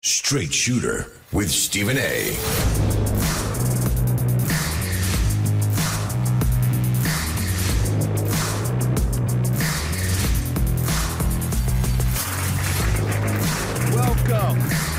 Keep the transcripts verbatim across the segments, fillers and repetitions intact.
Straight Shooter with Stephen A. Welcome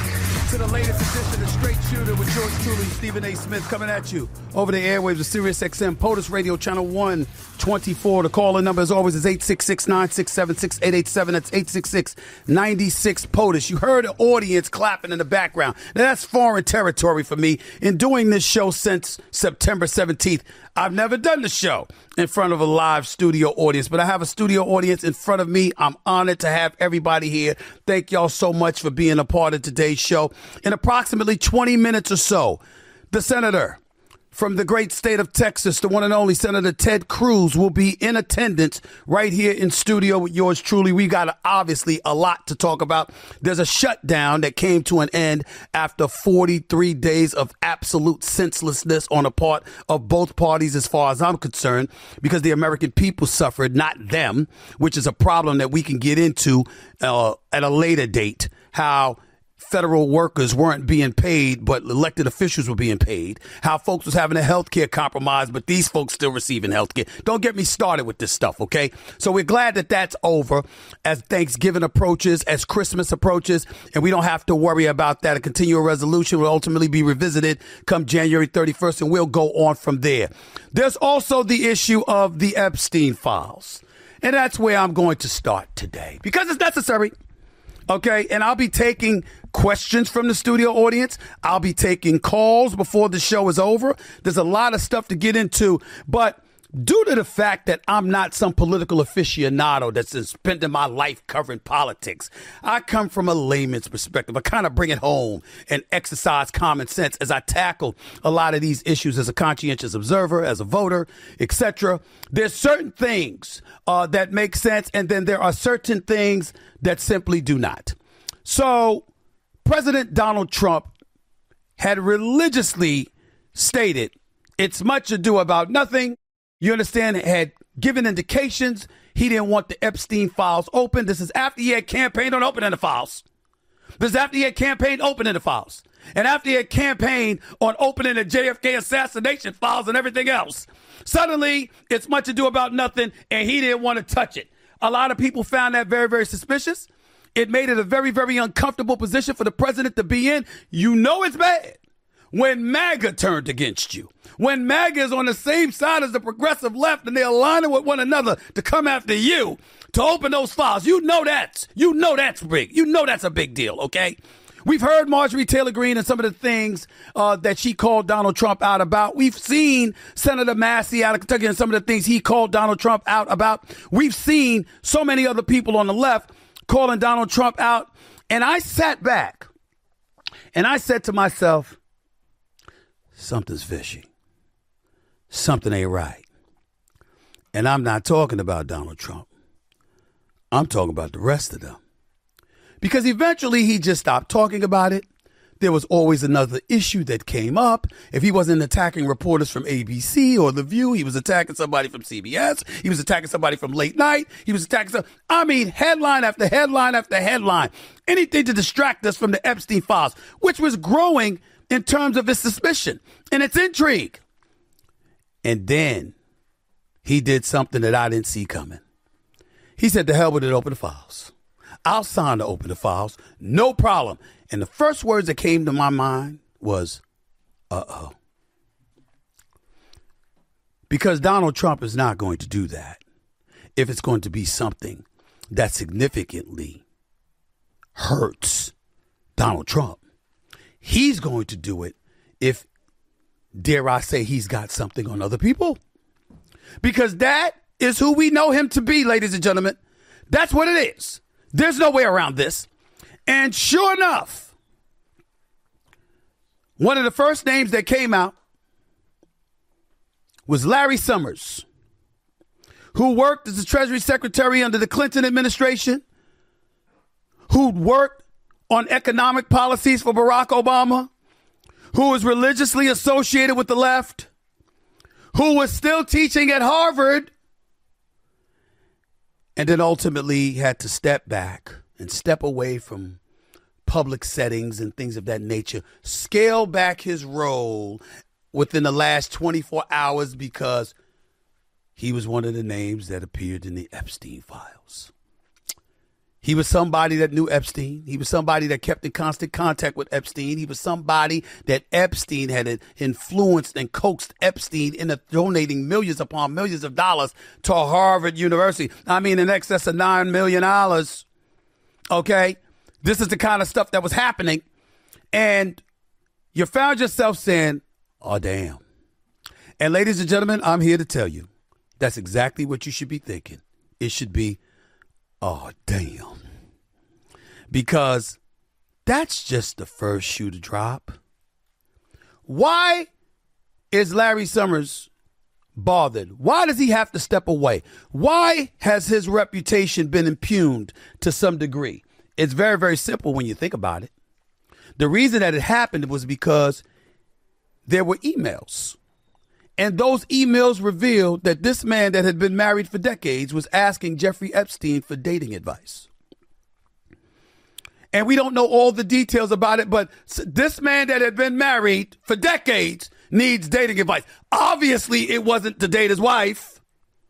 to the latest edition of Straight Shooter with yours truly, Stephen A. Smith, coming at you over the airwaves of Sirius X M, POTUS Radio, Channel one twenty-four. The call-in number, as always, is eight six six, nine six seven, six eight eight seven. That's eight six six, nine six, POTUS. You heard the audience clapping in the background. Now, that's foreign territory for me. In doing this show since September seventeenth, I've never done the show in front of a live studio audience, but I have a studio audience in front of me. I'm honored to have everybody here. Thank y'all so much for being a part of today's show. In approximately twenty minutes or so, the senator from the great state of Texas, the one and only Senator Ted Cruz, will be in attendance right here in studio with yours truly. We got obviously a lot to talk about. There's a shutdown that came to an end after forty-three days of absolute senselessness on the part of both parties, as far as I'm concerned, because the American people suffered, not them, which is a problem that we can get into uh, at a later date, how federal workers weren't being paid, but elected officials were being paid. How folks was having a health care compromise, but these folks still receiving health care. Don't get me started with this stuff, okay? So we're glad that that's over as Thanksgiving approaches, as Christmas approaches, and we don't have to worry about that. A continual resolution will ultimately be revisited come January thirty-first, and we'll go on from there. There's also the issue of the Epstein files, and that's where I'm going to start today because it's necessary. Okay, and I'll be taking questions from the studio audience. I'll be taking calls before the show is over. There's a lot of stuff to get into, but due to the fact that I'm not some political aficionado that's been spending my life covering politics, I come from a layman's perspective. I kind of bring it home and exercise common sense as I tackle a lot of these issues as a conscientious observer, as a voter, et cetera. There's certain things uh, that make sense, and then there are certain things that simply do not. So President Donald Trump had religiously stated it's much ado about nothing. You understand, had given indications he didn't want the Epstein files open. This is after he had campaigned on opening the files. This is after he had campaigned opening the files. And after he had campaigned on opening the J F K assassination files and everything else. Suddenly, it's much ado about nothing, and he didn't want to touch it. A lot of people found that very, very suspicious. It made it a very, very uncomfortable position for the president to be in. You know it's bad when MAGA turned against you. When MAGA is on the same side as the progressive left and they're aligning with one another to come after you, to open those files. You know that's, you know that's big. You know that's a big deal, okay? We've heard Marjorie Taylor Greene and some of the things uh, that she called Donald Trump out about. We've seen Senator Massey out of Kentucky and some of the things he called Donald Trump out about. We've seen so many other people on the left calling Donald Trump out. And I sat back and I said to myself, something's fishy. Something ain't right. And I'm not talking about Donald Trump. I'm talking about the rest of them. Because eventually he just stopped talking about it. There was always another issue that came up. If he wasn't attacking reporters from A B C or The View, he was attacking somebody from C B S. He was attacking somebody from Late Night. He was attacking some, I mean, headline after headline after headline. Anything to distract us from the Epstein files, which was growing in terms of its suspicion and its intrigue. And then he did something that I didn't see coming. He said, to hell with it, open the files. I'll sign to open the files. No problem. And the first words that came to my mind was, uh-oh. Because Donald Trump is not going to do that if it's going to be something that significantly hurts Donald Trump. He's going to do it if, dare I say, he's got something on other people. Because that is who we know him to be, ladies and gentlemen. That's what it is. There's no way around this. And sure enough, one of the first names that came out was Larry Summers, who worked as the Treasury Secretary under the Clinton administration, who worked on economic policies for Barack Obama, who was religiously associated with the left, who was still teaching at Harvard, and then ultimately had to step back and step away from public settings and things of that nature, scale back his role within the last twenty-four hours because he was one of the names that appeared in the Epstein files. He was somebody that knew Epstein. He was somebody that kept in constant contact with Epstein. He was somebody that Epstein had influenced and coaxed Epstein into donating millions upon millions of dollars to Harvard University. I mean, in excess of nine million dollars. Okay? This is the kind of stuff that was happening. And you found yourself saying, oh, damn. And ladies and gentlemen, I'm here to tell you, that's exactly what you should be thinking. It should be, oh, damn. Because that's just the first shoe to drop. Why is Larry Summers bothered? Why does he have to step away? Why has his reputation been impugned to some degree? It's very, very simple when you think about it. The reason that it happened was because there were emails. And those emails revealed that this man that had been married for decades was asking Jeffrey Epstein for dating advice. And we don't know all the details about it, but this man that had been married for decades needs dating advice. Obviously, it wasn't to date his wife.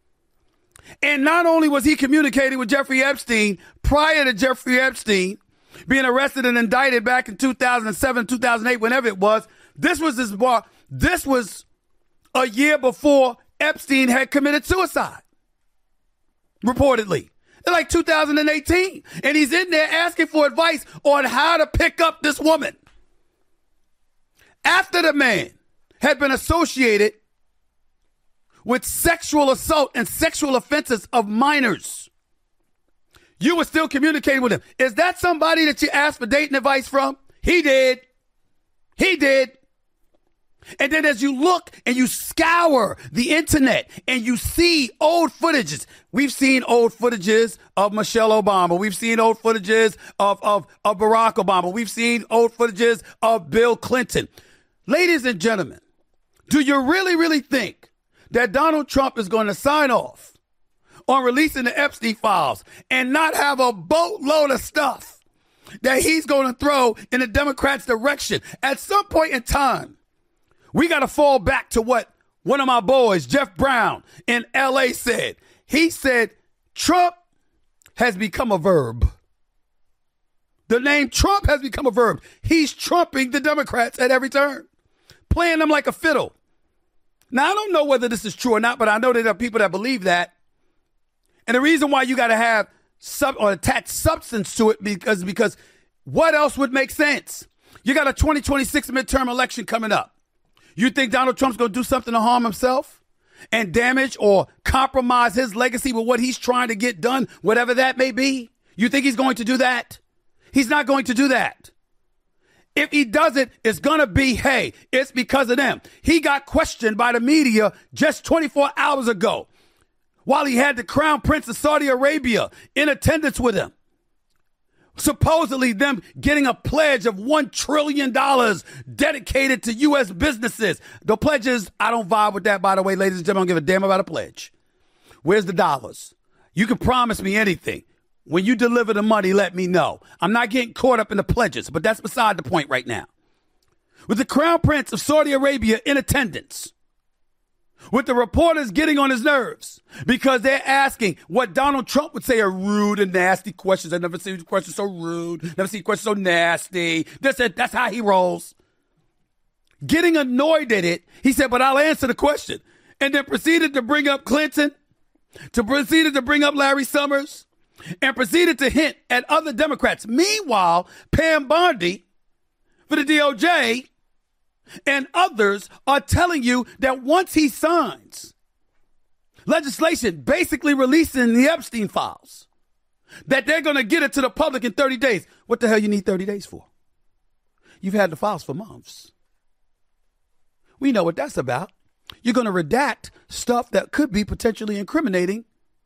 And not only was he communicating with Jeffrey Epstein prior to Jeffrey Epstein being arrested and indicted back in two thousand seven, two thousand eight, whenever it was, this was his bar. This was a year before Epstein had committed suicide, reportedly. Like two thousand eighteen. And he's in there asking for advice on how to pick up this woman. After the man had been associated with sexual assault and sexual offenses of minors, you were still communicating with him. Is that somebody that you asked for dating advice from? He did. He did. And then as you look and you scour the internet and you see old footages, we've seen old footages of Michelle Obama. We've seen old footages of, of, of Barack Obama. We've seen old footages of Bill Clinton. Ladies and gentlemen, do you really, really think that Donald Trump is going to sign off on releasing the Epstein files and not have a boatload of stuff that he's going to throw in the Democrats' direction? At some point in time, we got to fall back to what one of my boys, Jeff Brown in L A said. He said, Trump has become a verb. The name Trump has become a verb. He's trumping the Democrats at every turn, playing them like a fiddle. Now, I don't know whether this is true or not, but I know there are people that believe that. And the reason why you got to have sub or attach substance to it because, because what else would make sense? You got a twenty twenty-six midterm election coming up. You think Donald Trump's going to do something to harm himself and damage or compromise his legacy with what he's trying to get done, whatever that may be? You think he's going to do that? He's not going to do that. If he does it, it's going to be, hey, it's because of them. He got questioned by the media just twenty-four hours ago while he had the Crown Prince of Saudi Arabia in attendance with him. Supposedly them getting a pledge of one trillion dollars dedicated to U S businesses. The pledges, I don't vibe with that, by the way, ladies and gentlemen. I don't give a damn about a pledge. Where's the dollars? You can promise me anything. When you deliver the money, let me know. I'm not getting caught up in the pledges, but that's beside the point right now. With the Crown Prince of Saudi Arabia in attendance, with the reporters getting on his nerves because they're asking what Donald Trump would say are rude and nasty questions. I've never seen a question so rude, never seen a question so nasty. That's it. That's how he rolls. Getting annoyed at it, he said, but I'll answer the question. And then proceeded to bring up Clinton, to proceeded to bring up Larry Summers, and proceeded to hint at other Democrats. Meanwhile, Pam Bondi for the D O J and others are telling you that once he signs legislation basically releasing the Epstein files, that they're going to get it to the public in thirty days. What the hell you need thirty days for? You've had the files for months. We know what that's about. You're going to redact stuff that could be potentially incriminating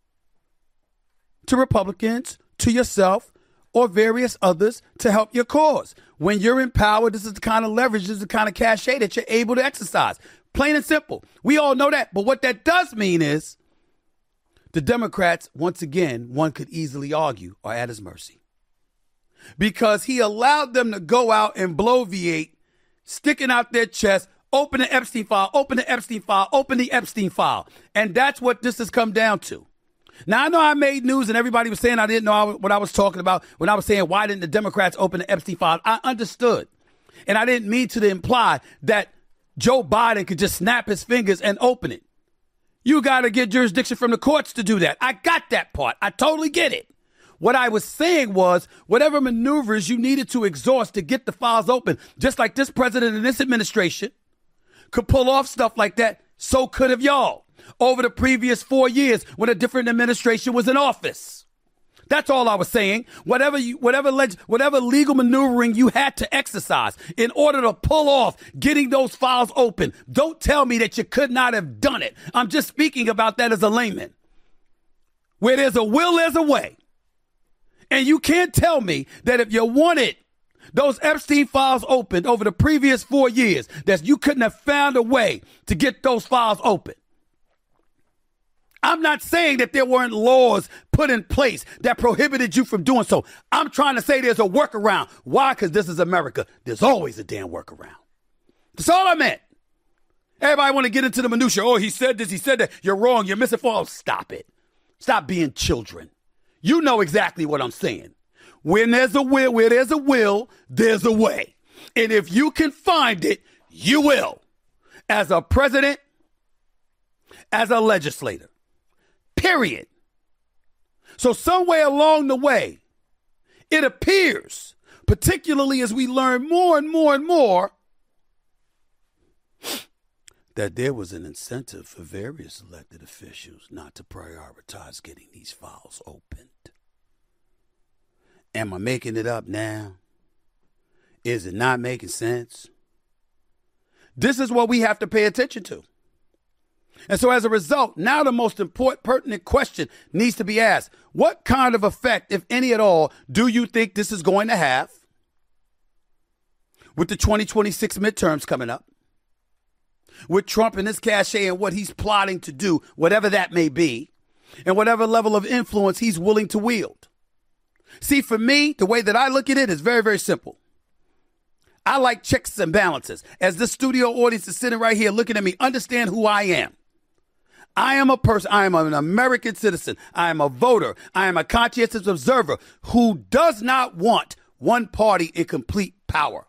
to Republicans, to yourself, or various others to help your cause. When you're in power, this is the kind of leverage, this is the kind of cachet that you're able to exercise. Plain and simple. We all know that. But what that does mean is the Democrats, once again, one could easily argue, are at his mercy. because he allowed them to go out and bloviate, sticking out their chest, open the Epstein file, open the Epstein file, open the Epstein file. And that's what this has come down to. Now, I know I made news and everybody was saying I didn't know what I was talking about when I was saying, why didn't the Democrats open the Epstein file? I understood. And I didn't mean to imply that Joe Biden could just snap his fingers and open it. You got to get jurisdiction from the courts to do that. I got that part. I totally get it. What I was saying was whatever maneuvers you needed to exhaust to get the files open, just like this president and this administration could pull off stuff like that, so could have y'all over the previous four years when a different administration was in office. That's all I was saying. Whatever you, whatever leg, whatever legal maneuvering you had to exercise in order to pull off getting those files open, don't tell me that you could not have done it. I'm just speaking about that as a layman. Where there's a will, there's a way. And you can't tell me that if you wanted those Epstein files opened over the previous four years, that you couldn't have found a way to get those files open. I'm not saying that there weren't laws put in place that prohibited you from doing so. I'm trying to say there's a workaround. Why? Because this is America. There's always a damn workaround. That's all I meant. Everybody want to get into the minutia. Oh, he said this, he said that. You're wrong. You're missing. Oh, stop it. Stop being children. You know exactly what I'm saying. When there's a will, where there's a will, there's a way. And if you can find it, you will. As a president, as a legislator. Period. So somewhere along the way, it appears, particularly as we learn more and more and more, that there was an incentive for various elected officials not to prioritize getting these files opened. Am I making it up now? Is it not making sense? This is what we have to pay attention to. And so as a result, now the most important, pertinent question needs to be asked. What kind of effect, if any at all, do you think this is going to have with the twenty twenty-six midterms coming up? With Trump and his cachet and what he's plotting to do, whatever that may be, and whatever level of influence he's willing to wield. See, for me, the way that I look at it is very, very simple. I like checks and balances. As this studio audience is sitting right here looking at me, understand who I am. I am a person, I am an American citizen. I am a voter. I am a conscientious observer who does not want one party in complete power.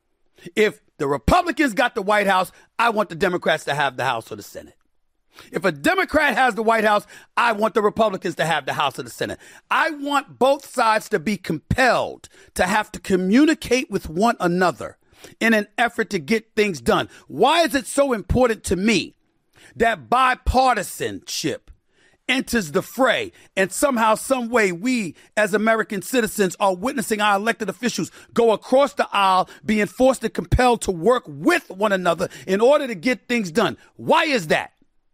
If the Republicans got the White House, I want the Democrats to have the House or the Senate. If a Democrat has the White House, I want the Republicans to have the House or the Senate. I want both sides to be compelled to have to communicate with one another in an effort to get things done. Why is it so important to me that bipartisanship enters the fray and somehow, some way, we as American citizens are witnessing our elected officials go across the aisle, being forced and compelled to work with one another in order to get things done? Why is that?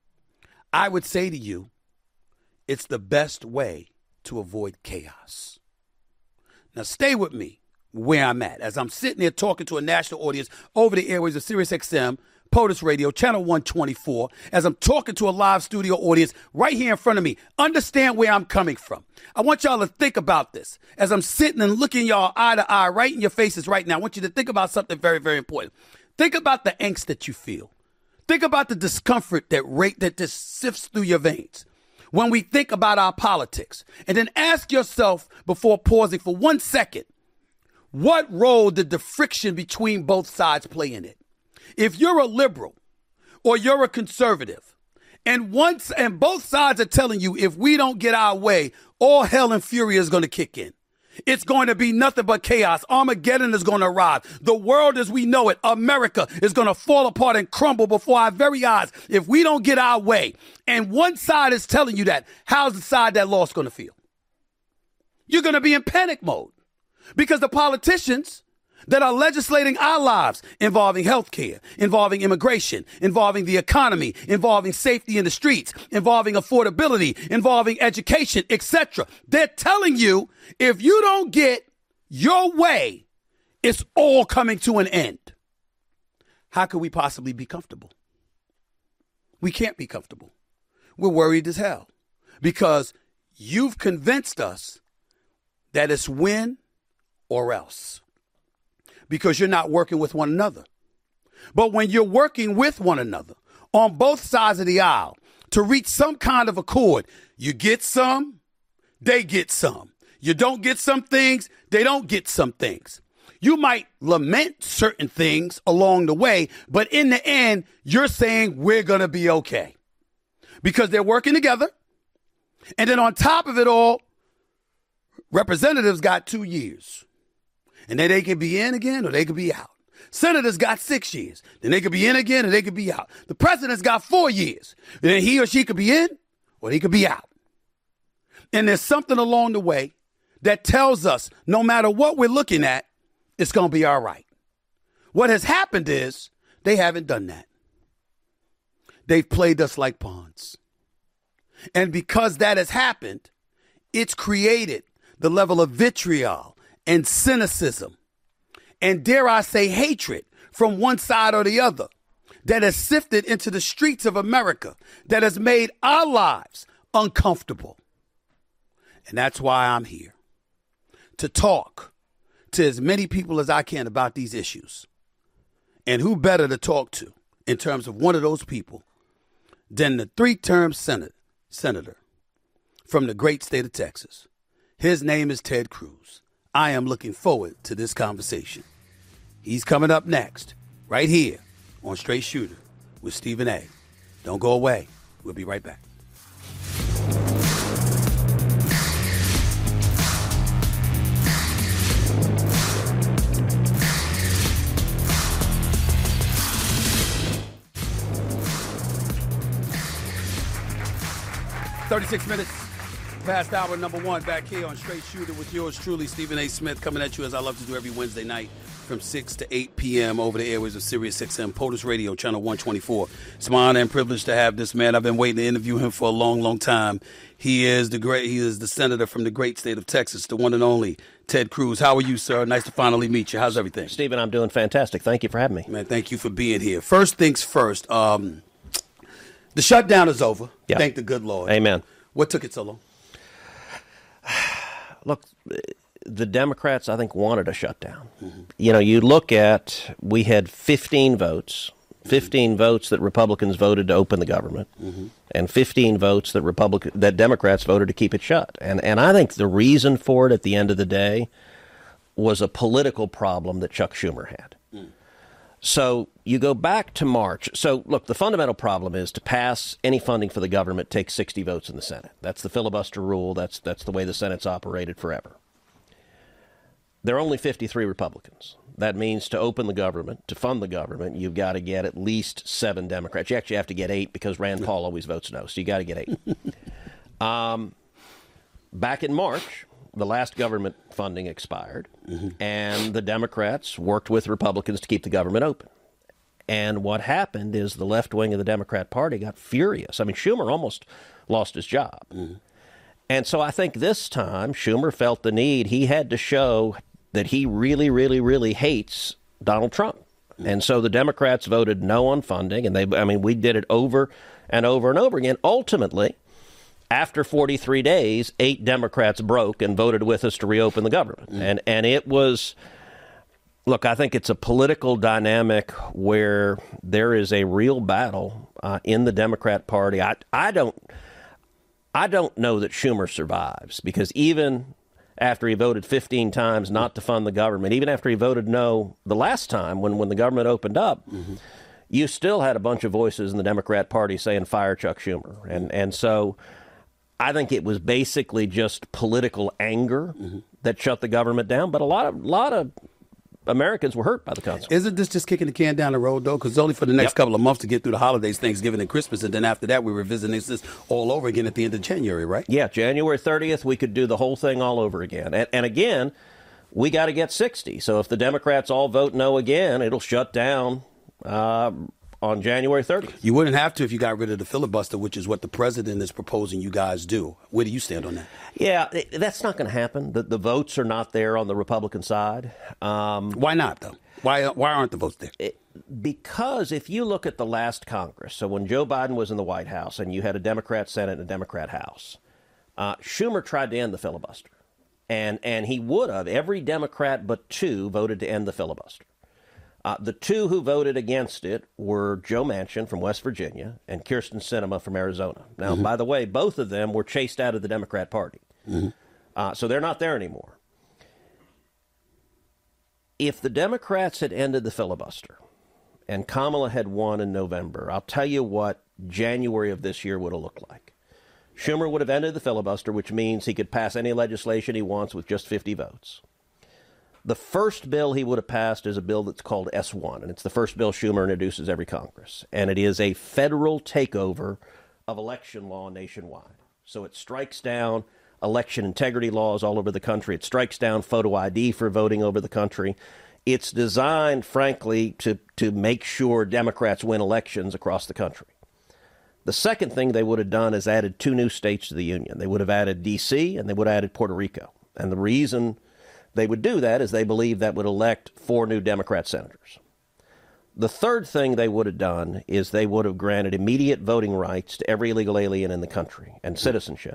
I would say to you, it's the best way to avoid chaos. Now, stay with me where I'm at as I'm sitting there talking to a national audience over the airwaves of Sirius X M, POTUS Radio, Channel one twenty-four, as I'm talking to a live studio audience right here in front of me. Understand where I'm coming from. I want y'all to think about this. As I'm sitting and looking y'all eye to eye right in your faces right now, I want you to think about something very, very important. Think about the angst that you feel. Think about the discomfort that rate that just sifts through your veins when we think about our politics. And then ask yourself, before pausing for one second, what role did the friction between both sides play in it? If you're a liberal or you're a conservative, and once and both sides are telling you if we don't get our way, all hell and fury is going to kick in. It's going to be nothing but chaos. Armageddon is going to arrive. The world as we know it, America, is going to fall apart and crumble before our very eyes if we don't get our way. And one side is telling you that. How's the side that lost going to feel? You're going to be in panic mode because the politicians that are legislating our lives involving healthcare, involving immigration, involving the economy, involving safety in the streets, involving affordability, involving education, et cetera. They're telling you if you don't get your way, it's all coming to an end. How could we possibly be comfortable? We can't be comfortable. We're worried as hell because you've convinced us that it's win or else, because you're not working with one another. But when you're working with one another on both sides of the aisle to reach some kind of accord, you get some, they get some. You don't get some things, they don't get some things. You might lament certain things along the way, but in the end, you're saying we're going to be okay because they're working together. And then on top of it all, representatives got two years. And then they can be in again or they could be out. Senators got six years. Then they could be in again or they could be out. The president's got four years. Then he or she could be in or he could be out. And there's something along the way that tells us no matter what we're looking at, it's going to be all right. What has happened is they haven't done that. They've played us like pawns. And because that has happened, it's created the level of vitriol and cynicism and, dare I say, hatred from one side or the other that has sifted into the streets of America, that has made our lives uncomfortable. And that's why I'm here, to talk to as many people as I can about these issues. And who better to talk to in terms of one of those people than the three-term Senate, senator from the great state of Texas. His name is Ted Cruz. I am looking forward to this conversation. He's coming up next, right here on Straight Shooter with Stephen A. Don't go away. We'll be right back. thirty-six minutes past hour number one, back here on Straight Shooter with yours truly, Stephen A. Smith, coming at you as I love to do every Wednesday night from six to eight p.m. over the airways of Sirius X M, POTUS Radio, channel one twenty-four. It's my honor and privilege to have this man. I've been waiting to interview him for a long, long time. He is the great. He is the senator from the great state of Texas, the one and only Ted Cruz. How are you, sir? Nice to finally meet you. How's everything? Stephen, I'm doing fantastic. Thank you for having me. Man, thank you for being here. First things first, um, the shutdown is over. Yeah. Thank the good Lord. Amen. What took it so long? Look, the Democrats, I think, wanted a shutdown. Mm-hmm. You know, you look at, we had fifteen votes, fifteen mm-hmm. votes that Republicans voted to open the government, mm-hmm. and fifteen votes that Republic that Democrats voted to keep it shut. And and I think the reason for it at the end of the day was a political problem that Chuck Schumer had. Mm. So you go back to March. So, look, the fundamental problem is to pass any funding for the government takes sixty votes in the Senate. That's the filibuster rule. That's that's the way the Senate's operated forever. There are only fifty-three Republicans. That means to open the government, to fund the government, you've got to get at least seven Democrats. You actually have to get eight because Rand Paul always votes no, so you got to get eight. um, back in March, the last government funding expired, mm-hmm. and the Democrats worked with Republicans to keep the government open. And what happened is the left wing of the Democrat Party got furious. I mean, Schumer almost lost his job. Mm-hmm. And so I think this time Schumer felt the need. He had to show that he really, really, really hates Donald Trump. Mm-hmm. And so the Democrats voted no on funding. And they, I mean, we did it over and over and over again. Ultimately, after forty-three days, eight Democrats broke and voted with us to reopen the government. Mm. And and it was, look, I think it's a political dynamic where there is a real battle uh, in the Democrat Party. I I don't I don't know that Schumer survives, because even after he voted fifteen times not to fund the government, even after he voted no the last time when, when the government opened up, mm-hmm. you still had a bunch of voices in the Democrat Party saying fire Chuck Schumer. And and so I think it was basically just political anger mm-hmm. that shut the government down. But a lot of lot of Americans were hurt by the consequences. Isn't this just kicking the can down the road, though? Because it's only for the next yep. couple of months to get through the holidays, Thanksgiving and Christmas. And then after that, we're revisiting this all over again at the end of January, right? Yeah, January thirtieth, we could do the whole thing all over again. And, and again, we got to get sixty. So if the Democrats all vote no again, it'll shut down uh, on January thirtieth. You wouldn't have to if you got rid of the filibuster, which is what the president is proposing you guys do. Where do you stand on that? Yeah, that's not going to happen. The, the votes are not there on the Republican side. Um, why not, though? Why why aren't the votes there? It, because if you look at the last Congress, so when Joe Biden was in the White House and you had a Democrat Senate and a Democrat House, uh, Schumer tried to end the filibuster. And, and he would have. Every Democrat but two voted to end the filibuster. Uh, the two who voted against it were Joe Manchin from West Virginia and Kyrsten Sinema from Arizona. Now, mm-hmm. by the way, both of them were chased out of the Democrat Party. Mm-hmm. Uh, so they're not there anymore. If the Democrats had ended the filibuster and Kamala had won in November, I'll tell you what January of this year would have looked like. Schumer would have ended the filibuster, which means he could pass any legislation he wants with just fifty votes. The first bill he would have passed is a bill that's called S one, and it's the first bill Schumer introduces every Congress. And it is a federal takeover of election law nationwide. So it strikes down election integrity laws all over the country. It strikes down photo I D for voting over the country. It's designed, frankly, to, to make sure Democrats win elections across the country. The second thing they would have done is added two new states to the union. They would have added D C and they would have added Puerto Rico. And the reason they would do that is they believe that would elect four new Democrat senators. The third thing they would have done is they would have granted immediate voting rights to every illegal alien in the country and citizenship.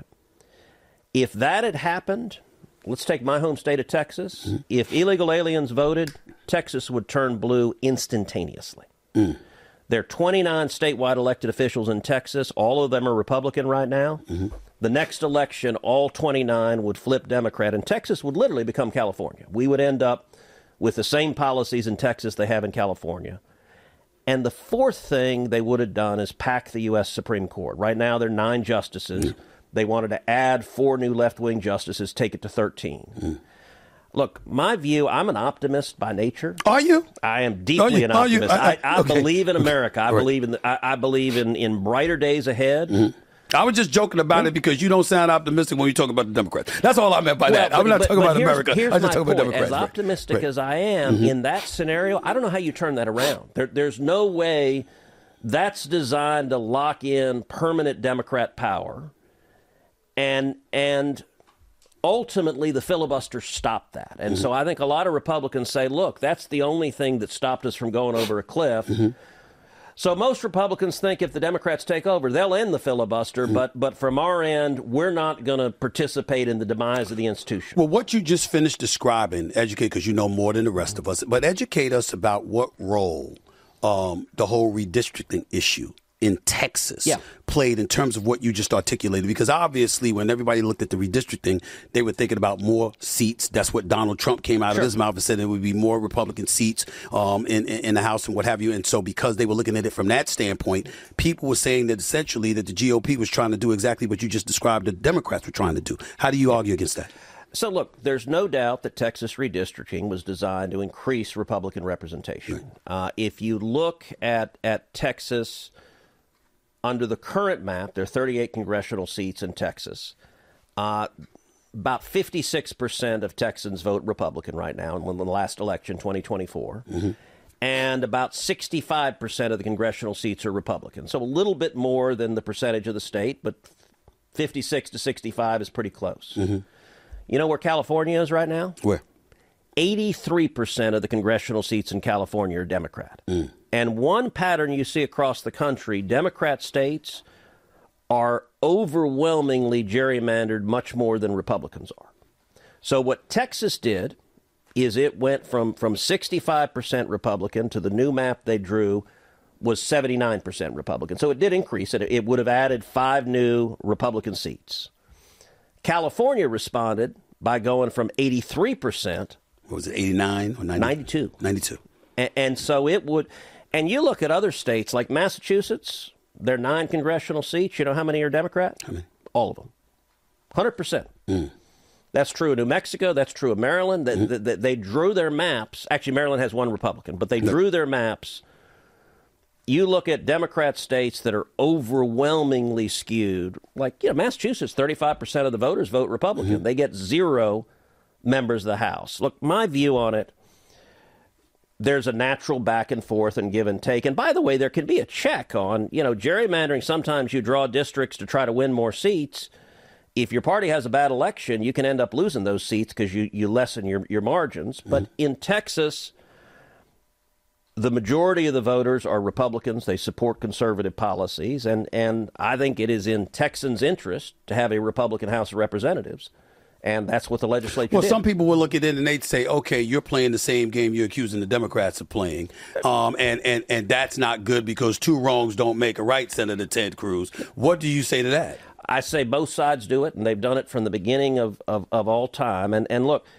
If that had happened, let's take my home state of Texas. Mm. If illegal aliens voted, Texas would turn blue instantaneously. Mm. There are twenty-nine statewide elected officials in Texas. All of them are Republican right now. Mm-hmm. The next election, all twenty-nine would flip Democrat, and Texas would literally become California. We would end up with the same policies in Texas they have in California. And the fourth thing they would have done is pack the U S Supreme Court. Right now, there are nine justices. Mm. They wanted to add four new left-wing justices, take it to thirteen. Mm. Look, my view, I'm an optimist by nature. Are you? I am deeply an optimist. I, I, I okay. believe in America. I right. believe in the, I, I believe in, in brighter days ahead. Mm-hmm. I was just joking about mm-hmm. it because you don't sound optimistic when you talk about the Democrats. That's all I meant by well, that. But, I'm not but, talking but about here's, America. Here's I'm just my talking point. about Democrats. As optimistic right. as I am mm-hmm. in that scenario, I don't know how you turn that around. There, there's no way that's designed to lock in permanent Democrat power. And and ultimately, the filibuster stopped that. And mm-hmm. so I think a lot of Republicans say, look, that's the only thing that stopped us from going over a cliff. Mm-hmm. So most Republicans think if the Democrats take over, they'll end the filibuster. Mm-hmm. But but from our end, we're not going to participate in the demise of the institution. Well, what you just finished describing, educate, because you know more than the rest of us, but educate us about what role um, the whole redistricting issue in Texas yeah. played in terms of what you just articulated. Because obviously when everybody looked at the redistricting, they were thinking about more seats. That's what Donald Trump came out sure. of his mouth and said there would be more Republican seats um, in, in the House and what have you. And so because they were looking at it from that standpoint, people were saying that essentially that the G O P was trying to do exactly what you just described the Democrats were trying to do. How do you argue against that? So, look, there's no doubt that Texas redistricting was designed to increase Republican representation. Right. Uh, if you look at, at Texas under the current map, there are thirty-eight congressional seats in Texas. Uh, about fifty-six percent of Texans vote Republican right now in the last election, twenty twenty-four. Mm-hmm. And about sixty-five percent of the congressional seats are Republican. So a little bit more than the percentage of the state, but fifty-six to sixty-five is pretty close. Mm-hmm. You know where California is right now? Where? eighty-three percent of the congressional seats in California are Democrat. Mm. And one pattern you see across the country, Democrat states are overwhelmingly gerrymandered much more than Republicans are. So what Texas did is it went from, from sixty-five percent Republican to the new map they drew was seventy-nine percent Republican. So it did increase. It, it would have added five new Republican seats. California responded by going from eighty-three percent. What was it, eighty-nine or ninety? ninety-two. ninety-two. And, and so it would, and you look at other states like Massachusetts, there are nine congressional seats. You know how many are Democrat? How many? All of them. one hundred percent. Mm. That's true of New Mexico. That's true of Maryland. They, mm. they, they drew their maps. Actually, Maryland has one Republican, but they no. drew their maps. You look at Democrat states that are overwhelmingly skewed, like, you know, Massachusetts, thirty-five percent of the voters vote Republican. Mm-hmm. They get zero members of the House. Look, my view on it, there's a natural back and forth and give and take. And by the way, there can be a check on, you know, gerrymandering. Sometimes you draw districts to try to win more seats. If your party has a bad election, you can end up losing those seats because you, you lessen your, your margins. Mm-hmm. But in Texas, the majority of the voters are Republicans. They support conservative policies. And, and I think it is in Texans' interest to have a Republican House of Representatives. And that's what the legislature well, did. some people will look at it and they'd say, okay, you're playing the same game you're accusing the Democrats of playing. Um, and, and, and that's not good because two wrongs don't make a right, Senator Ted Cruz. What do you say to that? I say both sides do it, and they've done it from the beginning of, of, of all time. And, and look,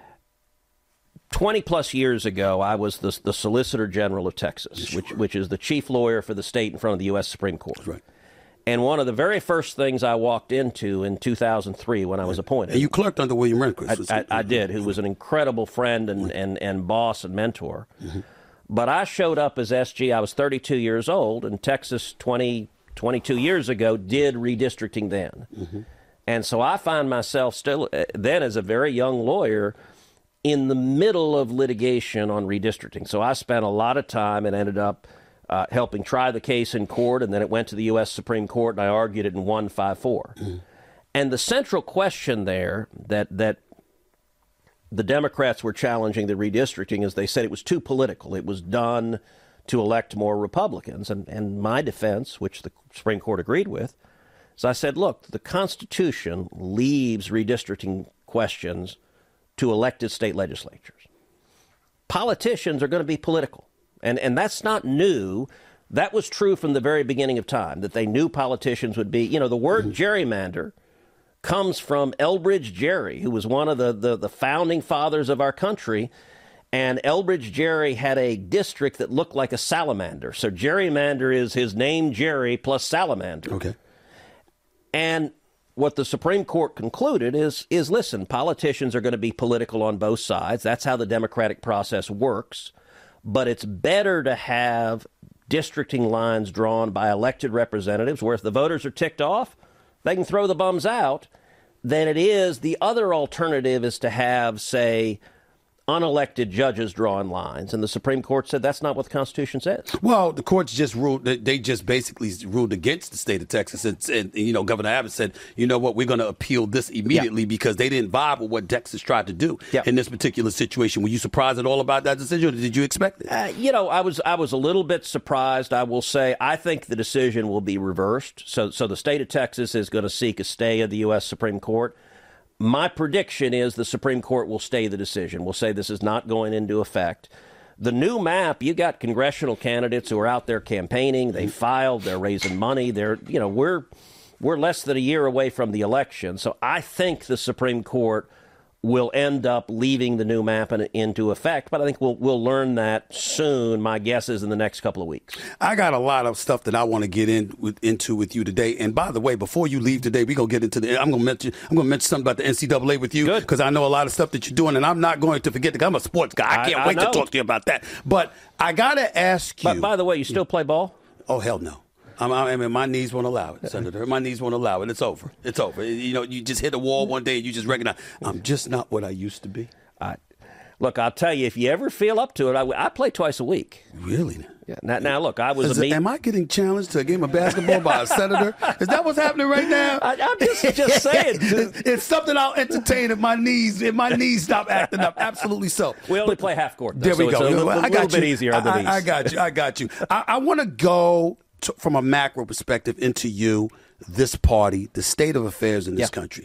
twenty plus years ago, I was the, the Solicitor General of Texas, sure. which, which is the chief lawyer for the state in front of the U S Supreme Court. That's right. And one of the very first things I walked into in two thousand three when I was appointed. And you clerked under William Rehnquist. I, I, I did, who was an incredible friend and, and, and boss and mentor. Mm-hmm. But I showed up as S G. I was thirty-two years old, and Texas twenty, twenty-two years ago did redistricting then. Mm-hmm. And so I find myself still uh, then as a very young lawyer in the middle of litigation on redistricting. So I spent a lot of time and ended up Uh, helping try the case in court, and then it went to the U S Supreme Court, and I argued it and won five four. Mm. And the central question there that that the Democrats were challenging the redistricting is they said it was too political. It was done to elect more Republicans. And, and my defense, which the Supreme Court agreed with, is I said, look, the Constitution leaves redistricting questions to elected state legislatures. Politicians are going to be political. And and that's not new. That was true from the very beginning of time, that they knew politicians would be, you know, the word mm-hmm. gerrymander comes from Elbridge Gerry, who was one of the, the, the founding fathers of our country. And Elbridge Gerry had a district that looked like a salamander. So gerrymander is his name, Jerry, plus salamander. Okay. And what the Supreme Court concluded is, is listen, politicians are going to be political on both sides. That's how the democratic process works. But it's better to have districting lines drawn by elected representatives where if the voters are ticked off, they can throw the bums out, than it is the other alternative is to have, say, unelected judges drawing lines. And the Supreme Court said that's not what the Constitution says. Well, the courts just ruled, they just basically ruled against the state of Texas. And, and you know, Governor Abbott said, you know what, we're going to appeal this immediately yeah. because they didn't vibe with what Texas tried to do yeah. in this particular situation. Were you surprised at all about that decision, or did you expect it? Uh, you know, I was I was a little bit surprised. I will say I think the decision will be reversed. So, so the state of Texas is going to seek a stay of the U S Supreme Court. My prediction is the Supreme Court will stay the decision. We'll say this is not going into effect. The new map, you got congressional candidates who are out there campaigning. They filed. They're raising money. They're, you know, we're we're less than a year away from the election. So I think the Supreme Court will end up leaving the new map in, into effect. But I think we'll we'll learn that soon. My guess is in the next couple of weeks. I got a lot of stuff that I want to get in with, into with you today. And by the way, before you leave today, we gonna get into the. I'm gonna mention. I'm gonna mention something about the N C double A with you because I know a lot of stuff that you're doing, and I'm not going to forget. I'm a sports guy. I can't I, wait I to talk to you about that. But I gotta ask you. But by the way, you still play ball? Oh hell no. I'm, I mean, my knees won't allow it, Senator. My knees won't allow it. It's over. It's over. You know, you just hit a wall one day and you just recognize, I'm just not what I used to be. I, look, I'll tell you, if you ever feel up to it, I, I play twice a week. Really? Yeah. Now, now look, I was Is a it, meet- Am I getting challenged to a game of basketball by a senator? Is that what's happening right now? I, I'm just, just saying. it's, it's something I'll entertain if my knees if my knees stop acting up. Absolutely so. We only but, play half court, though, there we so go. It's a, well, a, a I got little you. bit easier on the knees. I, I got you. I got you. I, I want to go to, from a macro perspective into you, this party, the state of affairs in this yeah. country.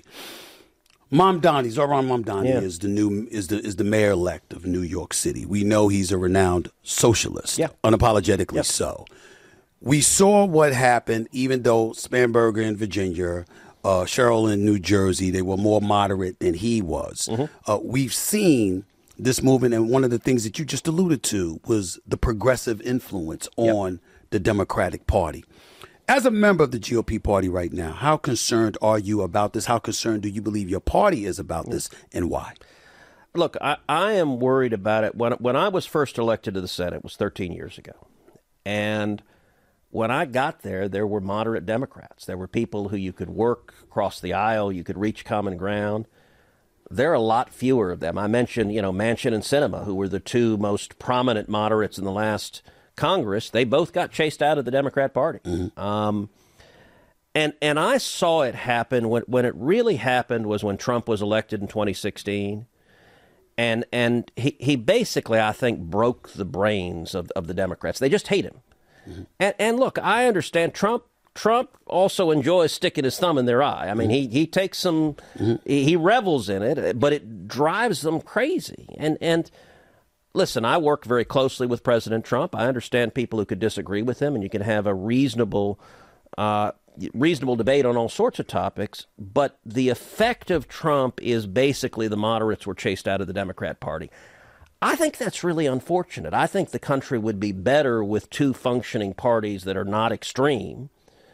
Mamdani, Zohran Mamdani yeah. is the new is the is the mayor elect of New York City. We know he's a renowned socialist, yeah. unapologetically yep. so. We saw what happened, even though Spanberger in Virginia, uh, Sherrill in New Jersey, they were more moderate than he was. Mm-hmm. Uh, we've seen this movement, and one of the things that you just alluded to was the progressive influence on yep. the Democratic Party. As a member of the G O P party right now, how concerned are you about this? How concerned do you believe your party is about this, and why? Look, I, I am worried about it. When, when I was first elected to the Senate, it was thirteen years ago. And when I got there, there were moderate Democrats. There were people who you could work across the aisle, you could reach common ground. There are a lot fewer of them. I mentioned, you know, Manchin and Sinema, who were the two most prominent moderates in the last Congress. They both got chased out of the Democrat Party. Mm-hmm. Um, and and I saw it happen when, when it really happened was when Trump was elected in twenty sixteen. And and he, he basically, I think, broke the brains of, of the Democrats. They just hate him. Mm-hmm. And, and look, I understand Trump Trump also enjoys sticking his thumb in their eye. I mean, mm-hmm. he, he takes some, mm-hmm. he, he revels in it, but it drives them crazy. And, and listen, I work very closely with President Trump. I understand people who could disagree with him, and you can have a reasonable, uh, reasonable debate on all sorts of topics. But the effect of Trump is basically the moderates were chased out of the Democrat Party. I think that's really unfortunate. I think the country would be better with two functioning parties that are not extreme.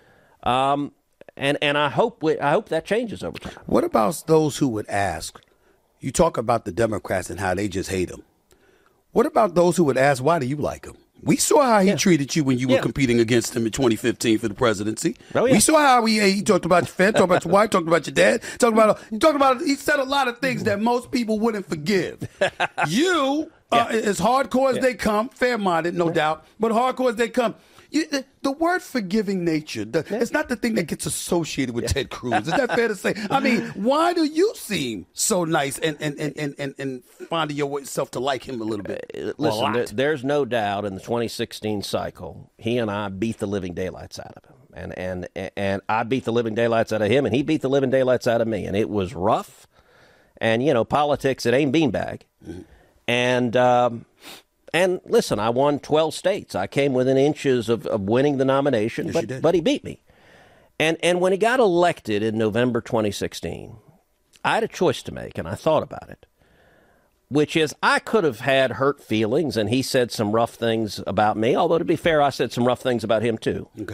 Um, and, and I hope we, I hope that changes over time. What about those who would ask, you talk about the Democrats and how they just hate them. What about those who would ask, why do you like him? We saw how he yeah. treated you when you were yeah. competing against him in twenty fifteen for the presidency. Oh, yeah. We saw how he, he talked about your family, talked about your wife, talked about your dad, talked about, he talked about, he said a lot of things that most people wouldn't forgive. You, yeah. uh, as hardcore as yeah. they come, fair-minded, no yeah. doubt, but hardcore as they come, you, the, the word forgiving nature, the, yeah. it's not the thing that gets associated with yeah. Ted Cruz. Is that fair to say? I mean, why do you seem so nice and and, and, and, and, and finding yourself to like him a little bit? Uh, listen, there, there's no doubt in the twenty sixteen cycle, he and I beat the living daylights out of him. And, and, and I beat the living daylights out of him, and he beat the living daylights out of me. And it was rough. And, you know, politics, it ain't beanbag. Mm-hmm. And... Um, And listen, I won twelve states. I came within inches of, of winning the nomination, yes, but, but he beat me. And and when he got elected in November twenty sixteen, I had a choice to make, and I thought about it, which is I could have had hurt feelings, and he said some rough things about me, although to be fair, I said some rough things about him too. Okay.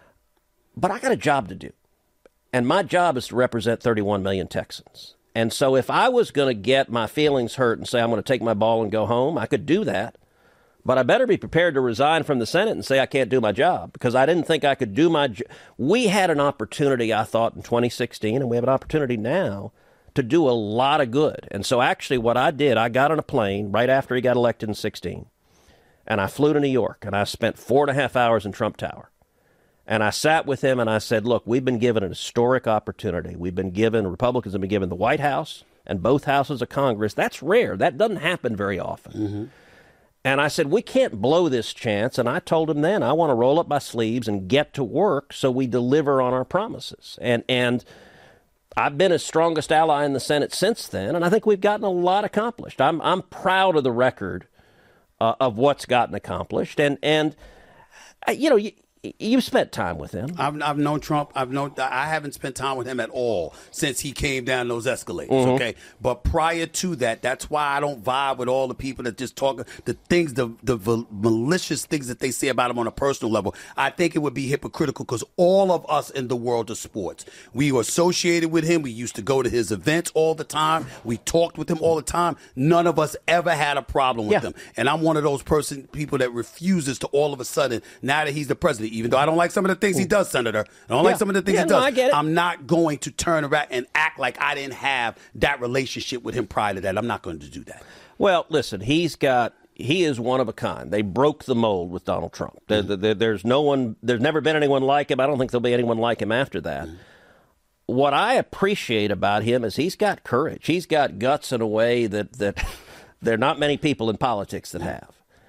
But I got a job to do, and my job is to represent thirty-one million Texans. And so if I was going to get my feelings hurt and say I'm going to take my ball and go home, I could do that. But I better be prepared to resign from the Senate and say I can't do my job, because I didn't think I could do my job. We had an opportunity, I thought, in twenty sixteen, and we have an opportunity now to do a lot of good. And so actually what I did, I got on a plane right after he got elected in sixteen, and I flew to New York, and I spent four and a half hours in Trump Tower. And I sat with him, and I said, look, we've been given an historic opportunity. We've been given, Republicans have been given the White House and both houses of Congress. That's rare. That doesn't happen very often. Mm-hmm. And I said, we can't blow this chance. And I told him then, I want to roll up my sleeves and get to work so we deliver on our promises. And and I've been his strongest ally in the Senate since then, and I think we've gotten a lot accomplished. I'm I'm proud of the record uh, of what's gotten accomplished. And, and uh, you know, you, you've spent time with him. I've, I've known Trump. I've known. I haven't spent time with him at all since he came down those escalators. Mm-hmm. Okay, but prior to that, that's why I don't vibe with all the people that just talk the things, the the malicious things that they say about him on a personal level. I think it would be hypocritical, because all of us in the world of sports, we were associated with him. We used to go to his events all the time. We talked with him all the time. None of us ever had a problem with yeah. him. And I'm one of those person people that refuses to all of a sudden, now that he's the president, even though I don't like some of the things he does, Senator, I don't yeah. like some of the things yeah, he no, does, I get it. I'm not going to turn around and act like I didn't have that relationship with him prior to that. I'm not going to do that. Well, listen, he's got, he is one of a kind. They broke the mold with Donald Trump. Mm-hmm. There, there, there's no one, there's never been anyone like him. I don't think there'll be anyone like him after that. Mm-hmm. What I appreciate about him is he's got courage. He's got guts in a way that, that there are not many people in politics that have.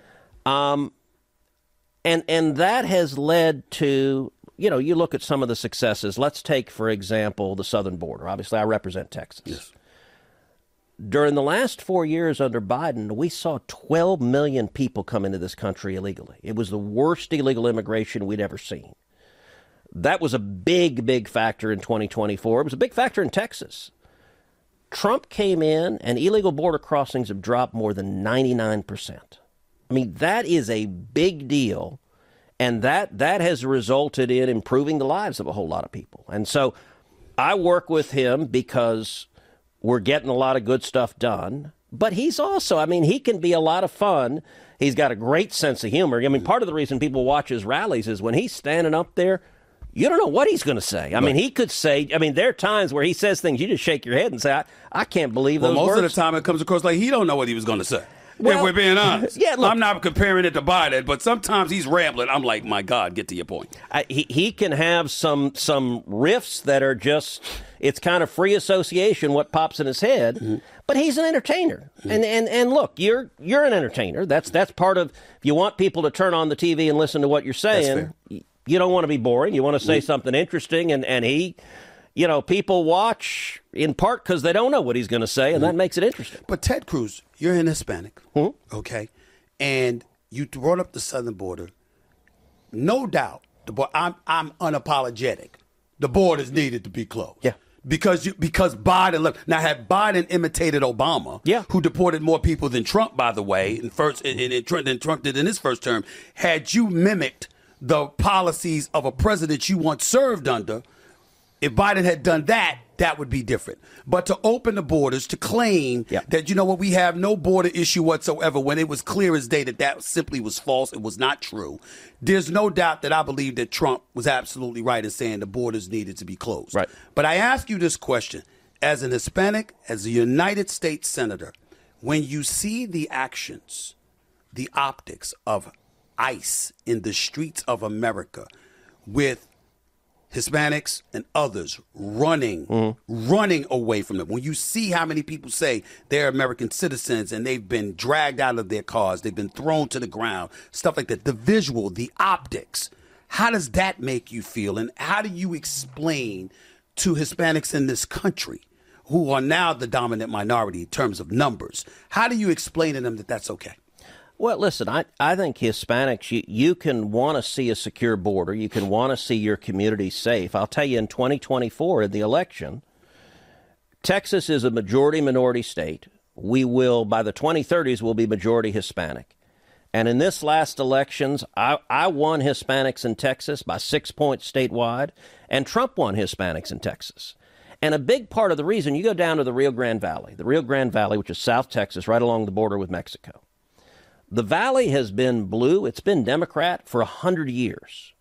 Um, And and that has led to, you know, you look at some of the successes. Let's take, for example, the southern border. Obviously, I represent Texas. Yes. During the last four years under Biden, we saw twelve million people come into this country illegally. It was the worst illegal immigration we'd ever seen. That was a big, big factor in twenty twenty-four. It was a big factor in Texas. Trump came in, and illegal border crossings have dropped more than ninety-nine percent. I mean, that is a big deal, and that that has resulted in improving the lives of a whole lot of people. And so I work with him because we're getting a lot of good stuff done. But he's also, I mean, he can be a lot of fun. He's got a great sense of humor. I mean, part of the reason people watch his rallies is when he's standing up there, you don't know what he's going to say. I mean, he could say, I mean, there are times where he says things, you just shake your head and say, I, I can't believe those well, most words. Most of the time it comes across like he don't know what he was going to say. Well, if we're being honest. Yeah, look, I'm not comparing it to Biden, but sometimes he's rambling. I'm like, my God, get to your point. I, he, he can have some some riffs that are just, it's kind of free association, what pops in his head, mm-hmm. but he's an entertainer. Mm-hmm. And, and and look, you're you're an entertainer. That's that's part of, if you want people to turn on the T V and listen to what you're saying, You don't want to be boring. You want to say mm-hmm. something interesting. And, and he, you know, people watch in part because they don't know what he's going to say, and mm-hmm. that makes it interesting. But Ted Cruz, you're an Hispanic, mm-hmm. okay? And you brought up the southern border. No doubt, the bo- I'm, I'm unapologetic. The borders needed to be closed. Yeah. Because you, because Biden, look, now had Biden imitated Obama, yeah. who deported more people than Trump, by the way, in first, in, in, in, than Trump did in his first term, had you mimicked the policies of a president you once served under, if Biden had done that, that would be different. But to open the borders, to claim yeah. that, you know what, we have no border issue whatsoever, when it was clear as day that that simply was false, it was not true. There's no doubt that I believe that Trump was absolutely right in saying the borders needed to be closed. Right. But I ask you this question. As an Hispanic, as a United States Senator, when you see the actions, the optics of ICE in the streets of America with Hispanics and others running, mm-hmm. running away from them. When you see how many people say they're American citizens and they've been dragged out of their cars, they've been thrown to the ground, stuff like that, the visual, the optics, how does that make you feel? And how do you explain to Hispanics in this country, who are now the dominant minority in terms of numbers, how do you explain to them that that's okay? Well, listen, I, I think Hispanics, you, you can want to see a secure border. You can want to see your community safe. I'll tell you, in twenty twenty-four, in the election, Texas is a majority-minority state. We will, by the twenty thirties, will be majority Hispanic. And in this last elections, I, I won Hispanics in Texas by six points statewide, and Trump won Hispanics in Texas. And a big part of the reason, you go down to the Rio Grande Valley, the Rio Grande Valley, which is South Texas, right along the border with Mexico. The valley has been blue, it's been Democrat for one hundred years.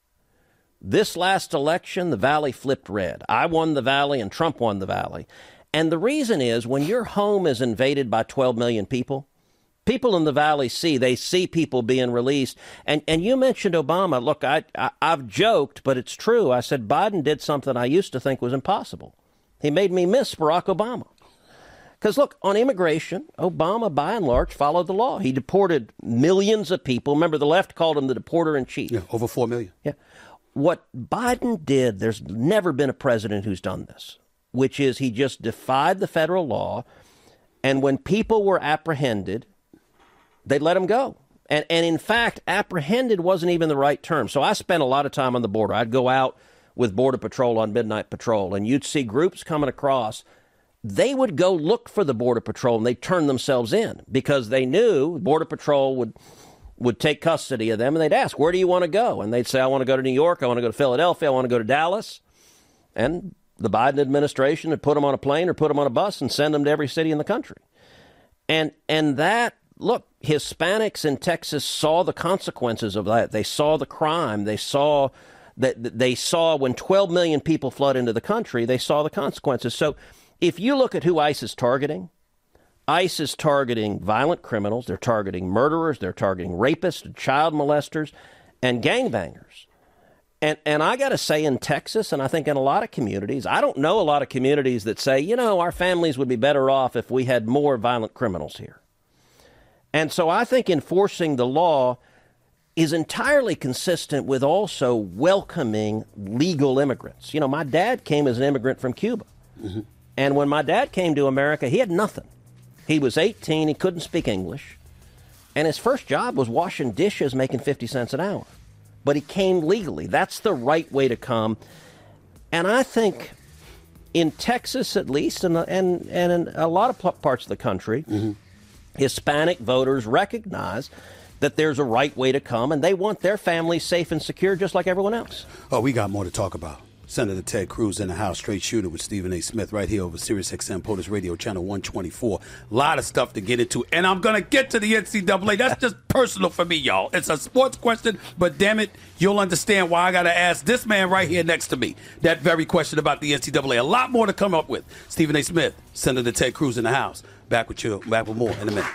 This last election, the valley flipped red. I won the valley and Trump won the valley. And the reason is, when your home is invaded by twelve million people, people in the valley see, they see people being released. And and you mentioned Obama. Look, I, I, I've joked, but it's true. I said Biden did something I used to think was impossible. He made me miss Barack Obama. Because, look, on immigration, Obama, by and large, followed the law. He deported millions of people. Remember, the left called him the deporter-in-chief. Yeah, over four million. Yeah. What Biden did, there's never been a president who's done this, which is he just defied the federal law, and when people were apprehended, they let them go. And, and in fact, apprehended wasn't even the right term. So I spent a lot of time on the border. I'd go out with Border Patrol on midnight patrol, and you'd see groups coming across. They would go look for the Border Patrol, and they'd turn themselves in because they knew Border Patrol would would take custody of them, and they'd ask, where do you want to go? And they'd say, I want to go to New York, I want to go to Philadelphia, I want to go to Dallas. And the Biden administration would put them on a plane or put them on a bus and send them to every city in the country. And and that, look, Hispanics in Texas saw the consequences of that. They saw the crime. They saw that they saw when twelve million people flood into the country, they saw the consequences. So if you look at who ICE is targeting, ICE is targeting violent criminals, they're targeting murderers, they're targeting rapists, child molesters, and gangbangers. And and I got to say, in Texas, and I think in a lot of communities, I don't know a lot of communities that say, you know, our families would be better off if we had more violent criminals here. And so I think enforcing the law is entirely consistent with also welcoming legal immigrants. You know, my dad came as an immigrant from Cuba. Mm-hmm. And when my dad came to America, he had nothing. He was eighteen, he couldn't speak English, and his first job was washing dishes, making fifty cents an hour. But he came legally. That's the right way to come. And I think in Texas, at least, and and, and in a lot of parts of the country, mm-hmm. Hispanic voters recognize that there's a right way to come, and they want their families safe and secure just like everyone else. Oh, we got more to talk about. Senator Ted Cruz in the house, Straight Shooter with Stephen A. Smith right here over Sirius X M POTUS Radio Channel one twenty-four. A lot of stuff to get into, and I'm going to get to the N C double A. That's just personal for me, y'all. It's a sports question, but damn it, you'll understand why I got to ask this man right here next to me that very question about the N C double A. A lot more to come up with. Stephen A. Smith, Senator Ted Cruz in the house. Back with you, back with more in a minute.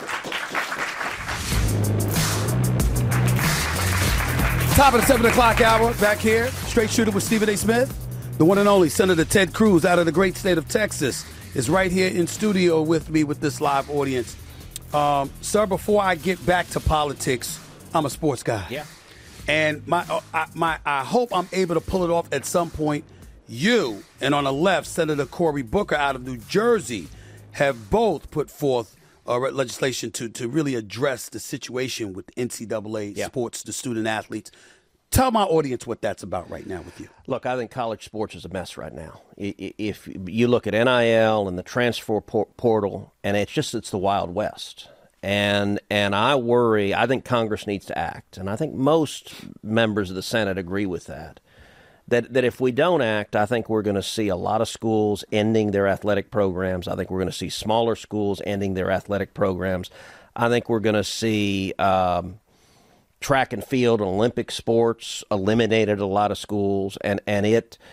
Top of the seven o'clock hour, back here, Straight Shooter with Stephen A. Smith. The one and only Senator Ted Cruz out of the great state of Texas is right here in studio with me with this live audience. Um, sir, before I get back to politics, I'm a sports guy. Yeah. And my, uh, I, my, I hope I'm able to pull it off at some point. You and on the left, Senator Cory Booker out of New Jersey have both put forth uh, legislation to, to really address the situation with N C double A yeah. sports, the student athletes. Tell my audience what that's about right now with you. Look, I think college sports is a mess right now. If you look at N I L and the transfer portal, and it's just it's the Wild West. And and I worry, I think Congress needs to act, and I think most members of the Senate agree with that, that, that if we don't act, I think we're going to see a lot of schools ending their athletic programs. I think we're going to see smaller schools ending their athletic programs. I think we're going to see um, track and field and Olympic sports eliminated at a lot of schools, and, and it –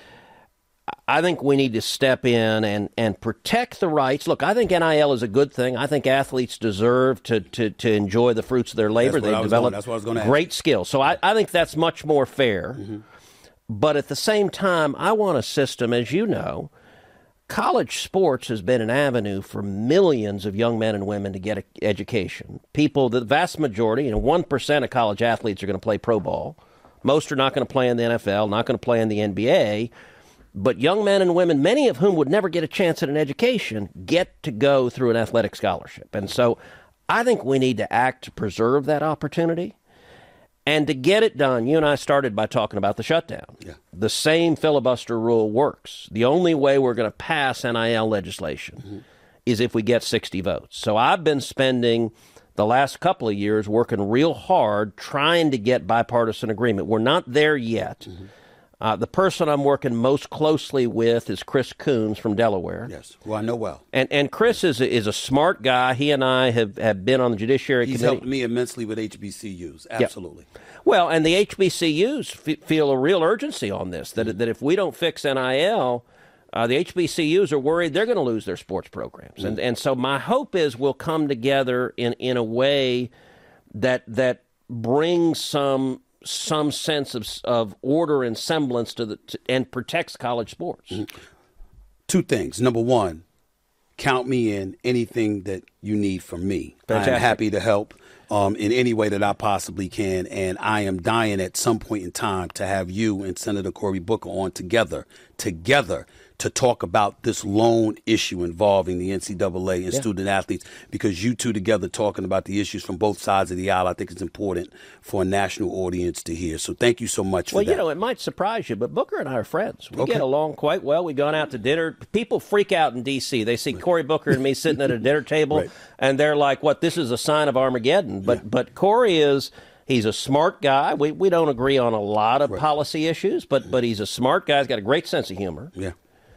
I think we need to step in and, and protect the rights. Look, I think N I L is a good thing. I think athletes deserve to, to, to enjoy the fruits of their labor. They've developed great skills. So I, I think that's much more fair. Mm-hmm. But at the same time, I want a system, as you know, college sports has been an avenue for millions of young men and women to get an education. People, the vast majority, you know, one percent of college athletes are going to play pro ball. Most are not going to play in the N F L, not going to play in the N B A. But young men and women, many of whom would never get a chance at an education, get to go through an athletic scholarship. And so I think we need to act to preserve that opportunity. And to get it done, you and I started by talking about the shutdown. Yeah. The same filibuster rule works. The only way we're going to pass N I L legislation mm-hmm. is if we get sixty votes. So I've been spending the last couple of years working real hard trying to get bipartisan agreement. We're not there yet. Mm-hmm. Uh, the person I'm working most closely with is Chris Coons from Delaware. Yes, who I know well. And and Chris is a, is a smart guy. He and I have, have been on the Judiciary He's Committee. He's helped me immensely with H B C Us, absolutely. Yeah. Well, and the H B C Us f- feel a real urgency on this, that, mm-hmm. that if we don't fix N I L, uh, the H B C Us are worried they're going to lose their sports programs. Mm-hmm. And and so my hope is we'll come together in, in a way that that brings some... some sense of of order and semblance to the to, and protects college sports. Mm-hmm. Two things. Number one, count me in anything that you need from me. Fantastic. I'm happy to help um, in any way that I possibly can, and I am dying at some point in time to have you and Senator Cory Booker on together, together to talk about this lone issue involving the N C double A and yeah. student athletes, because you two together talking about the issues from both sides of the aisle, I think it's important for a national audience to hear. So thank you so much for well, that. Well, you know, it might surprise you, but Booker and I are friends. We okay. get along quite well. We've gone out to dinner. People freak out in D C They see right. Cory Booker and me sitting at a dinner table, right. and they're like, what, this is a sign of Armageddon. But, yeah. but Cory is... He's a smart guy. We we don't agree on a lot of right. policy issues, but but he's a smart guy. He's got a great sense of humor. Yeah.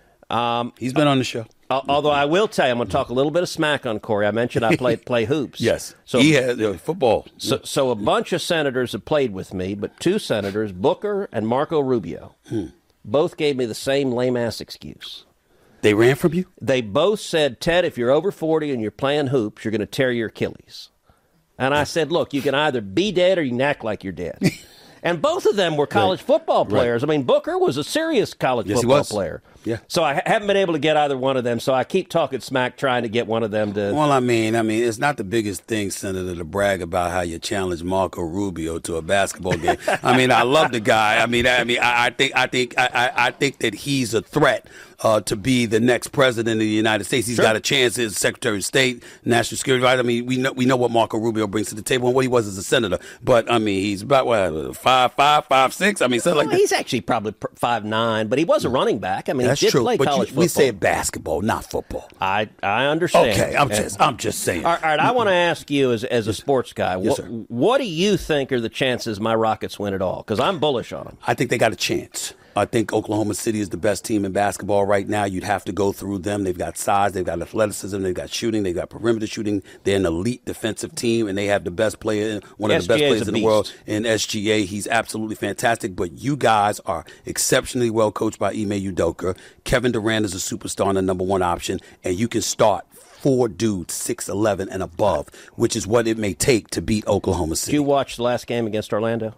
Um, he's been on the show. Uh, although I will tell you, I'm going to talk a little bit of smack on Cory. I mentioned I played play hoops. Yes. So he had uh, football. So so a bunch of senators have played with me, but two senators, Booker and Marco Rubio, hmm. both gave me the same lame-ass excuse. They ran from you? They both said, Ted, if you're over forty and you're playing hoops, you're going to tear your Achilles. And I said, look, you can either be dead or you can act like you're dead. And both of them were college right. football players. Right. I mean, Booker was a serious college yes, football player. Yeah. So I haven't been able to get either one of them, so I keep talking smack trying to get one of them to... Well, I mean, I mean, it's not the biggest thing, Senator, to brag about how you challenged Marco Rubio to a basketball game. I mean, I love the guy. I mean, I mean, I, I think, I think, I, I think that he's a threat uh, to be the next president of the United States. He's sure. got a chance as Secretary of State, National Security. Right? I mean, we know we know what Marco Rubio brings to the table and what he was as a senator. But I mean, he's about what five, five, five, six. I mean, something well, like that. He's actually probably five nine, but he was a running back. I mean, That's he did true. play but college you, football. We say basketball, not football. I I understand. Okay, I'm just I'm just saying. All right, all right I want to ask you as as a sports guy, yes, what, sir. what do you think are the chances my Rockets win it all? Because I'm bullish on them. I think they got a chance. I think Oklahoma City is the best team in basketball right now. You'd have to go through them. They've got size, they've got athleticism, they've got shooting, they've got perimeter shooting. They're an elite defensive team, and they have the best player, one of the best players in the world in S G A. He's absolutely fantastic. But you guys are exceptionally well coached by Ime Udoka. Kevin Durant is a superstar and the number one option, and you can start four dudes, six eleven and above, which is what it may take to beat Oklahoma City. Did you watch the last game against Orlando?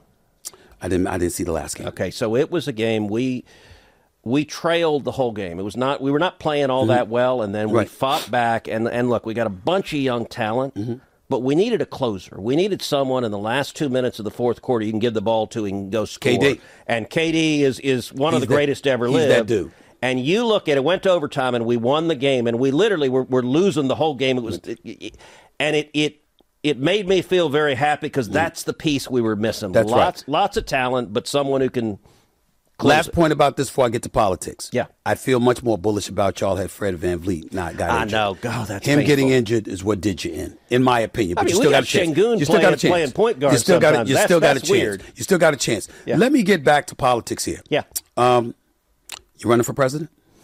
I didn't. I didn't see the last game. Okay, so it was a game we we trailed the whole game. It was not. We were not playing all mm-hmm. that well, and then right. we fought back. And and look, we got a bunch of young talent, mm-hmm. but we needed a closer. We needed someone in the last two minutes of the fourth quarter you can give the ball to and go score. K D. And K D is, is one He's of the greatest that, to ever he's live. that dude. And you look at it, went to overtime, and we won the game, and we literally were, were losing the whole game. It was, it, it, and it it it made me feel very happy because that's the piece we were missing. That's lots, right. Lots of talent, but someone who can. Last it. point about this before I get to politics. Yeah. I feel much more bullish about y'all had Fred VanVleet not got I injured. know. God, that's Him painful. getting injured is what did you in, in my opinion. But I mean, you we still got got a chance. Şengün You still got a playing- chance. playing point guard You still got a, sometimes. you That's- still got a that's chance. weird. You still got a chance. Yeah. Let me get back to politics here. Yeah. Um, you running for president?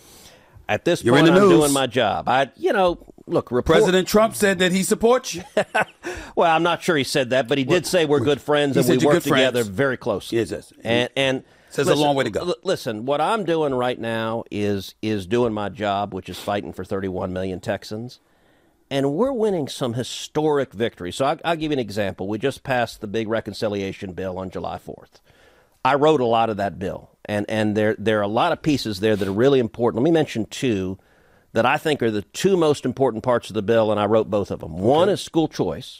At this You're point, in the I'm news. doing my job. I, you know, look, report, President Trump said that he supports you. Well, I'm not sure he said that, but he did say we're good friends he and said we you're work good friends. together very closely. Yes, yes. And and Says a long way to go. l- Listen, what I'm doing right now is is doing my job, which is fighting for thirty-one million Texans, and we're winning some historic victories. So I, I'll give you an example. We just passed the big reconciliation bill on July fourth. I wrote a lot of that bill, and and there there are a lot of pieces there that are really important. Let me mention two that I think are the two most important parts of the bill, and I wrote both of them. Okay. One is school choice.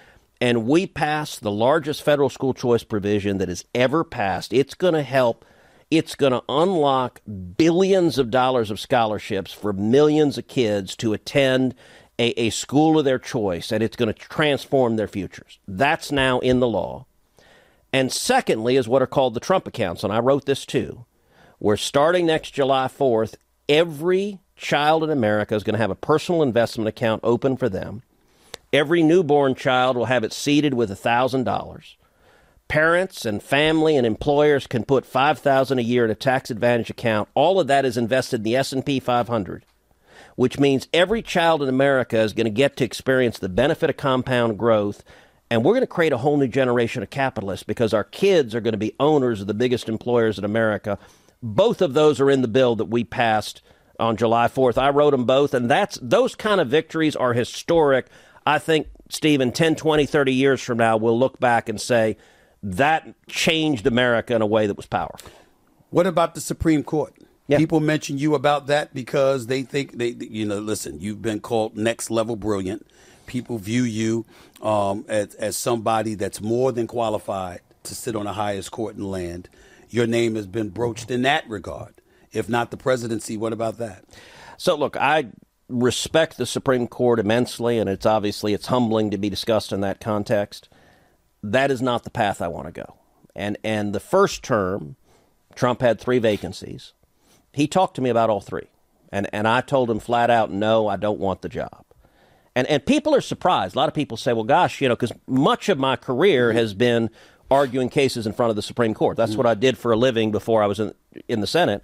And we passed the largest federal school choice provision that has ever passed. It's going to help. It's going to unlock billions of dollars of scholarships for millions of kids to attend a, a school of their choice, and it's going to transform their futures. That's now in the law. And secondly is what are called the Trump accounts, and I wrote this too. We're starting next July fourth. Every child in America is going to have a personal investment account open for them. Every newborn child will have it seeded with one thousand dollars. Parents and family and employers can put five thousand dollars a year in a tax-advantaged account. All of that is invested in the S and P five hundred, which means every child in America is going to get to experience the benefit of compound growth, and we're going to create a whole new generation of capitalists because our kids are going to be owners of the biggest employers in America. Both of those are in the bill that we passed on July fourth. I wrote them both, and that's those kind of victories are historic. I think, Stephen, ten, twenty, thirty years from now, we'll look back and say that changed America in a way that was powerful. What about the Supreme Court? Yeah. People mention you about that because they think, they, you know, listen, you've been called next level brilliant. People view you um, as, as somebody that's more than qualified to sit on the highest court in the land. Your name has been broached in that regard. If not the presidency, what about that? So, look, I respect the Supreme Court immensely, and it's obviously it's humbling to be discussed in that context. That is not the path I want to go. And and the first term, Trump had three vacancies. He talked to me about all three. And and I told him flat out, no, I don't want the job. And and people are surprised. A lot of people say, well, gosh, you know, because much of my career has been arguing cases in front of the Supreme Court. That's mm-hmm. what I did for a living before I was in, in the Senate.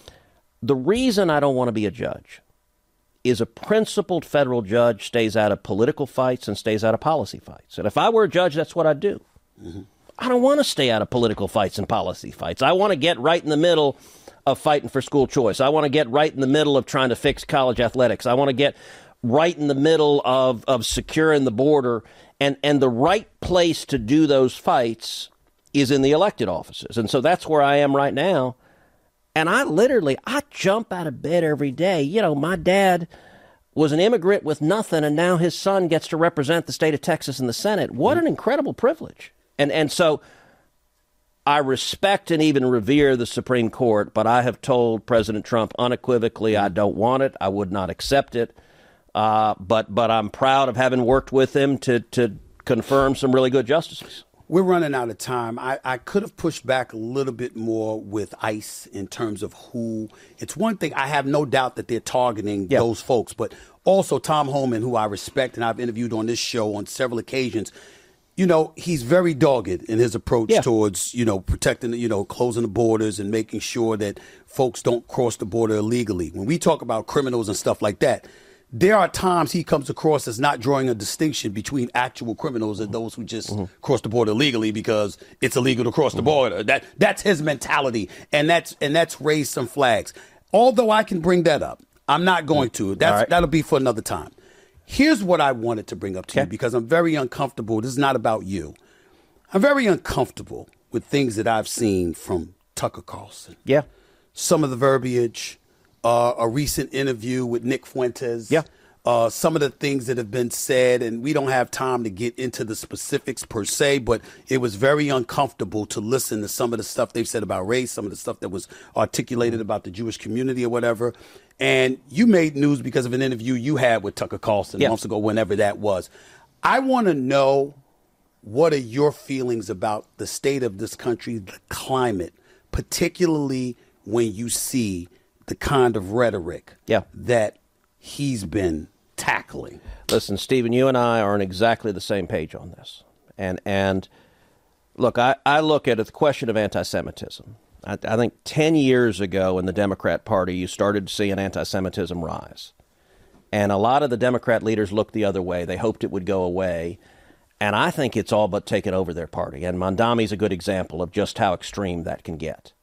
The reason I don't want to be a judge is a principled federal judge stays out of political fights and stays out of policy fights. And if I were a judge, that's what I'd do. Mm-hmm. I don't want to stay out of political fights and policy fights. I want to get right in the middle of fighting for school choice. I want to get right in the middle of trying to fix college athletics. I want to get right in the middle of, of securing the border. And, and the right place to do those fights is in the elected offices. And so that's where I am right now. And I literally, I jump out of bed every day. You know, my dad was an immigrant with nothing, and now his son gets to represent the state of Texas in the Senate. What an incredible privilege. And and so I respect and even revere the Supreme Court, but I have told President Trump unequivocally I don't want it. I would not accept it. Uh, but but I'm proud of having worked with him to, to confirm some really good justices. We're running out of time. I, I could have pushed back a little bit more with ICE in terms of who. It's one thing. I have no doubt that they're targeting yep. those folks. But also Tom Homan, who I respect and I've interviewed on this show on several occasions, you know, he's very dogged in his approach yeah. towards, you know, protecting, you know, closing the borders and making sure that folks don't cross the border illegally. When we talk about criminals and stuff like that, there are times he comes across as not drawing a distinction between actual criminals and those who just mm-hmm. cross the border illegally because it's illegal to cross mm-hmm. the border. That that's his mentality, and that's and that's raised some flags. Although I can bring that up, I'm not going to. That's right. That'll be for another time. Here's what I wanted to bring up to okay. you because I'm very uncomfortable. This is not about you. I'm very uncomfortable with things that I've seen from Tucker Carlson. Yeah, some of the verbiage. Uh, a recent interview with Nick Fuentes. Yeah. uh, some of the things that have been said, and we don't have time to get into the specifics per se, but it was very uncomfortable to listen to some of the stuff they've said about race, some of the stuff that was articulated about the Jewish community or whatever. And you made news because of an interview you had with Tucker Carlson yep. months ago, whenever that was. I want to know, what are your feelings about the state of this country, the climate, particularly when you see the kind of rhetoric yeah. that he's been tackling? Listen, Stephen, you and I are on exactly the same page on this. And and look, I, I look at it, the question of anti-Semitism. I, I think ten years ago in the Democrat Party, you started to see an anti-Semitism rise. And a lot of the Democrat leaders looked the other way. They hoped it would go away. And I think it's all but taken over their party. And Mondami's a good example of just how extreme that can get.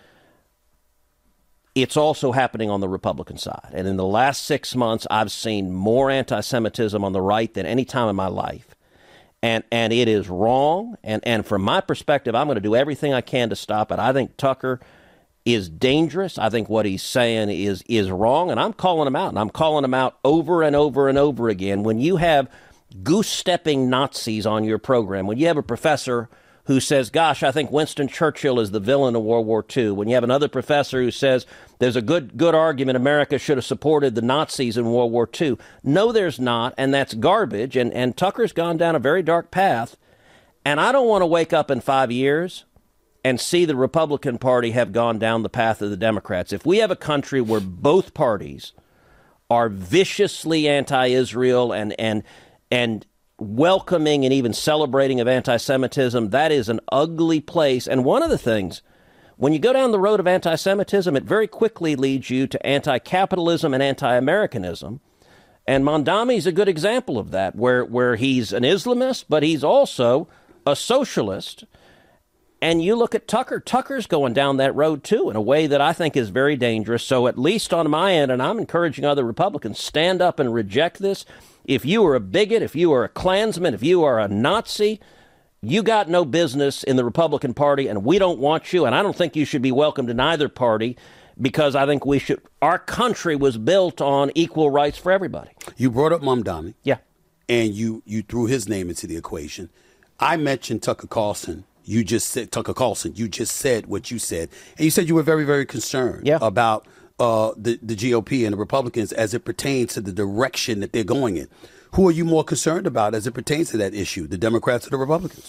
It's also happening on the Republican side. And in the last six months, I've seen more anti-Semitism on the right than any time in my life. And and it is wrong. And, and from my perspective, I'm going to do everything I can to stop it. I think Tucker is dangerous. I think what he's saying is, is wrong. And I'm calling him out. And I'm calling him out over and over and over again. When you have goose-stepping Nazis on your program, when you have a professor who says, gosh, I think Winston Churchill is the villain of World War Two. When you have another professor who says there's a good good argument America should have supported the Nazis in World War Two. No, there's not, and that's garbage. And, and Tucker's gone down a very dark path. And I don't want to wake up in five years and see the Republican Party have gone down the path of the Democrats. If we have a country where both parties are viciously anti-Israel and and and welcoming and even celebrating of anti-Semitism, that is an ugly place. And one of the things, when you go down the road of anti-Semitism, it very quickly leads you to anti-capitalism and anti-Americanism. And Mondami's a good example of that, where, where he's an Islamist, but he's also a socialist. And you look at Tucker, Tucker's going down that road, too, in a way that I think is very dangerous. So at least on my end, and I'm encouraging other Republicans, stand up and reject this. If you are a bigot, if you are a Klansman, if you are a Nazi, you got no business in the Republican Party, and we don't want you. And I don't think you should be welcomed in either party, because I think we should. Our country was built on equal rights for everybody. You brought up Mondami. Yeah. And you, you threw his name into the equation. I mentioned Tucker Carlson. You just said, Tucker Carlson, you just said what you said. And you said you were very, very concerned yeah. about uh, the, the G O P and the Republicans as it pertains to the direction that they're going in. Who are you more concerned about as it pertains to that issue, the Democrats or the Republicans?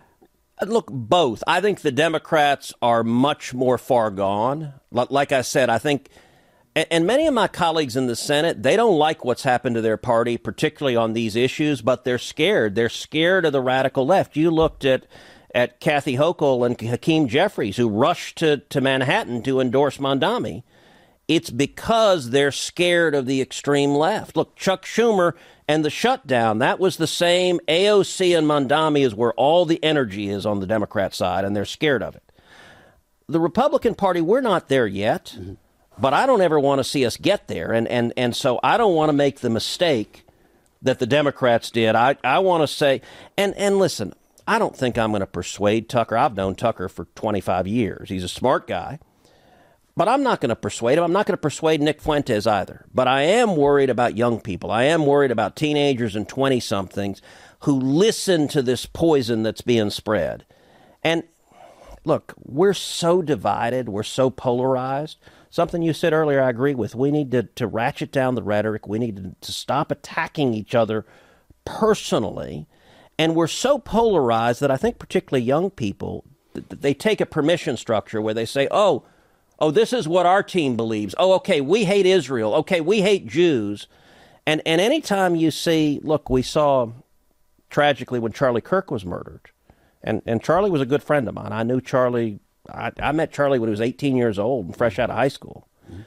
Look, both. I think the Democrats are much more far gone. Like I said, I think, and many of my colleagues in the Senate, they don't like what's happened to their party, particularly on these issues, but they're scared. They're scared of the radical left. You looked at at Kathy Hochul and Hakeem Jeffries, who rushed to, to Manhattan to endorse Mondami. It's because they're scared of the extreme left. Look, Chuck Schumer and the shutdown, that was the same. A O C and Mondami is where all the energy is on the Democrat side, and they're scared of it. The Republican Party, we're not there yet, mm-hmm. but I don't ever want to see us get there. And, and, and so I don't want to make the mistake that the Democrats did. I, I want to say, and, and listen, I don't think I'm going to persuade Tucker. I've known Tucker for twenty-five years. He's a smart guy. But I'm not going to persuade him. I'm not going to persuade Nick Fuentes either. But I am worried about young people. I am worried about teenagers and twenty-somethings who listen to this poison that's being spread. And look, we're so divided. We're so polarized. Something you said earlier I agree with. We need to, to ratchet down the rhetoric. We need to, to stop attacking each other personally. And we're so polarized that I think particularly young people, they take a permission structure where they say, oh, oh, this is what our team believes. Oh, okay, we hate Israel. Okay, we hate Jews. And and anytime you see, look, we saw tragically when Charlie Kirk was murdered. And and Charlie was a good friend of mine. I knew Charlie, I, I met Charlie when he was eighteen years old and fresh out of high school. Mm-hmm.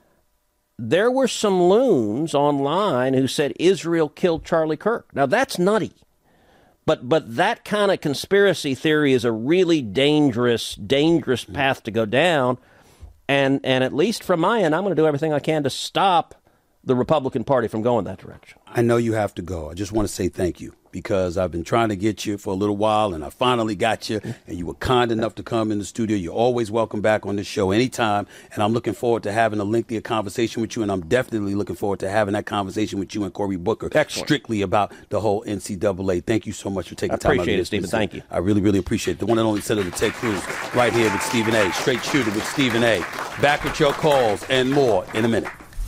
There were some loons online who said Israel killed Charlie Kirk. Now, that's nutty. But but that kind of conspiracy theory is a really dangerous, dangerous mm-hmm. path to go down. And and at least from my end, I'm going to do everything I can to stop the Republican Party from going that direction. I know you have to go. I just want to say thank you because I've been trying to get you for a little while, and I finally got you, and you were kind enough to come in the studio. You're always welcome back on the show anytime, and I'm looking forward to having a lengthier conversation with you, and I'm definitely looking forward to having that conversation with you and Cory Booker. Excellent. Strictly about the whole N C double A. Thank you so much for taking I time out of appreciate your it, Stephen. schedule. Thank you. I really, really appreciate it. The one and only Senator Ted Cruz right here with Stephen A. Straight Shooter with Stephen A. Back with your calls and more in a minute.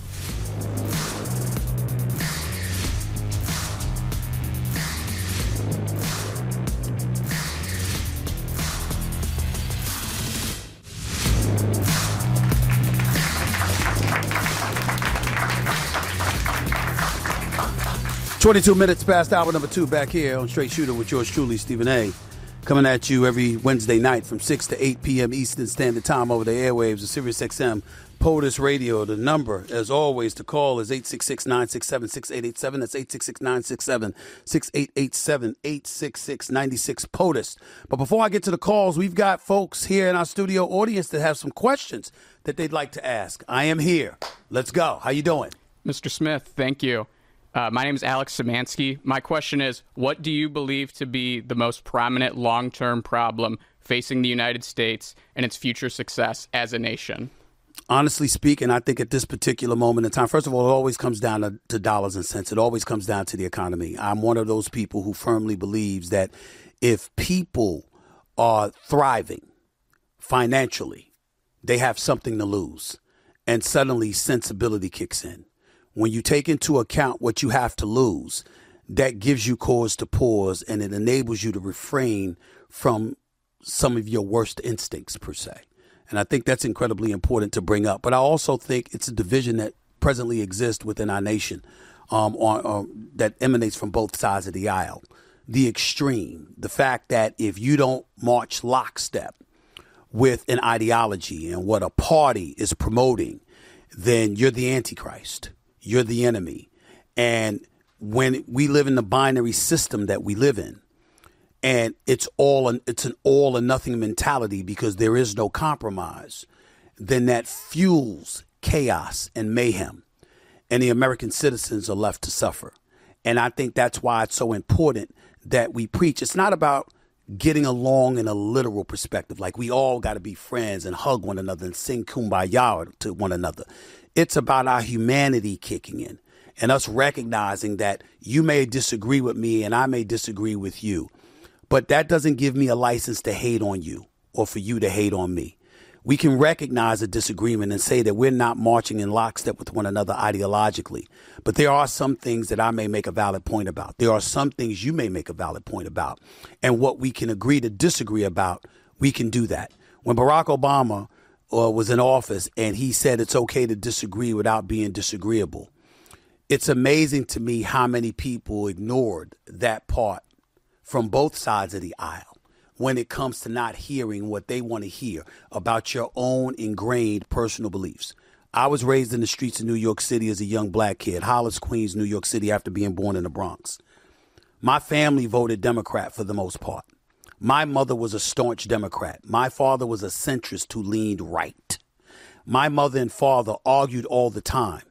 twenty-two minutes past hour number two back here on Straight Shooter with yours truly, Stephen A. Coming at you every Wednesday night from six to eight p.m. Eastern Standard Time over the airwaves of Sirius X M POTUS Radio. The number, as always, to call is eight six six, nine six seven, six eight eight seven. That's eight six six, nine six seven, six eight eight seven, eight six six, nine six POTUS. But before I get to the calls, we've got folks here in our studio audience that have some questions that they'd like to ask. I am here. Let's go. How you doing? Mister Smith, thank you. Uh, my name is Alex Szymanski. My question is, what do you believe to be the most prominent long-term problem facing the United States and its future success as a nation? Honestly speaking, I think at this particular moment in time, first of all, it always comes down to, to dollars and cents. It always comes down to the economy. I'm one of those people who firmly believes that if people are thriving financially, they have something to lose. And suddenly sensibility kicks in. When you take into account what you have to lose, that gives you cause to pause, and it enables you to refrain from some of your worst instincts, per se. And I think that's incredibly important to bring up. But I also think it's a division that presently exists within our nation um, on, on, that emanates from both sides of the aisle. The extreme, the fact that if you don't march lockstep with an ideology and what a party is promoting, then you're the Antichrist. You're the enemy. And when we live in the binary system that we live in, and it's all an, it's an all or nothing mentality because there is no compromise, then that fuels chaos and mayhem. And the American citizens are left to suffer. And I think that's why it's so important that we preach. It's not about getting along in a literal perspective, like we all got to be friends and hug one another and sing kumbaya to one another. It's about our humanity kicking in and us recognizing that you may disagree with me and I may disagree with you, but that doesn't give me a license to hate on you or for you to hate on me. We can recognize a disagreement and say that we're not marching in lockstep with one another ideologically, but there are some things that I may make a valid point about. There are some things you may make a valid point about, and what we can agree to disagree about, we can do that. When Barack Obama Uh, was in office and he said it's okay to disagree without being disagreeable, it's amazing to me how many people ignored that part from both sides of the aisle when it comes to not hearing what they want to hear about your own ingrained personal beliefs. I was raised in the streets of New York City as a young black kid, Hollis, Queens, New York City, after being born in the Bronx. My family voted Democrat for the most part. My mother was a staunch Democrat. My father was a centrist who leaned right. My mother and father argued all the time.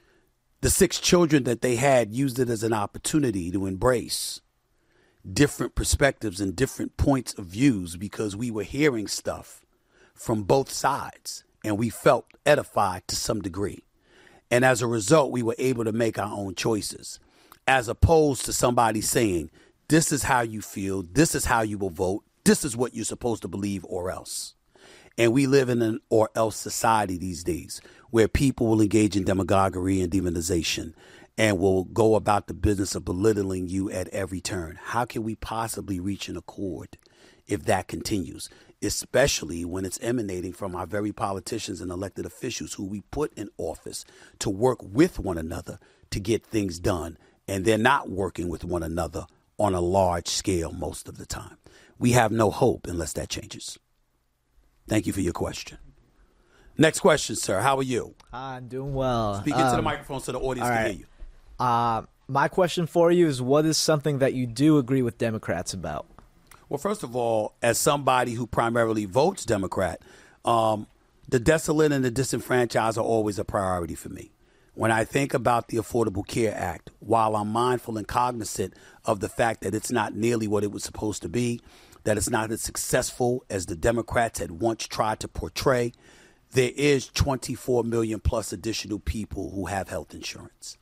The six children that they had used it as an opportunity to embrace different perspectives and different points of views because we were hearing stuff from both sides and we felt edified to some degree. And as a result, we were able to make our own choices, as opposed to somebody saying, this is how you feel. This is how you will vote. This is what you're supposed to believe or else. And we live in an or else society these days where people will engage in demagoguery and demonization and will go about the business of belittling you at every turn. How can we possibly reach an accord if that continues, especially when it's emanating from our very politicians and elected officials who we put in office to work with one another to get things done, and they're not working with one another on a large scale most of the time. We have no hope unless that changes. Thank you for your question. Next question, sir. How are you? I'm doing well. Speak into um, the microphone so the audience right. can hear you. Uh, my question for you is, what is something that you do agree with Democrats about? Well, first of all, as somebody who primarily votes Democrat, um, the desolate and the disenfranchised are always a priority for me. when I think about the Affordable Care Act, while I'm mindful and cognizant of the fact that it's not nearly what it was supposed to be, that it's not as successful as the Democrats had once tried to portray, there is twenty-four million plus additional people who have health insurance.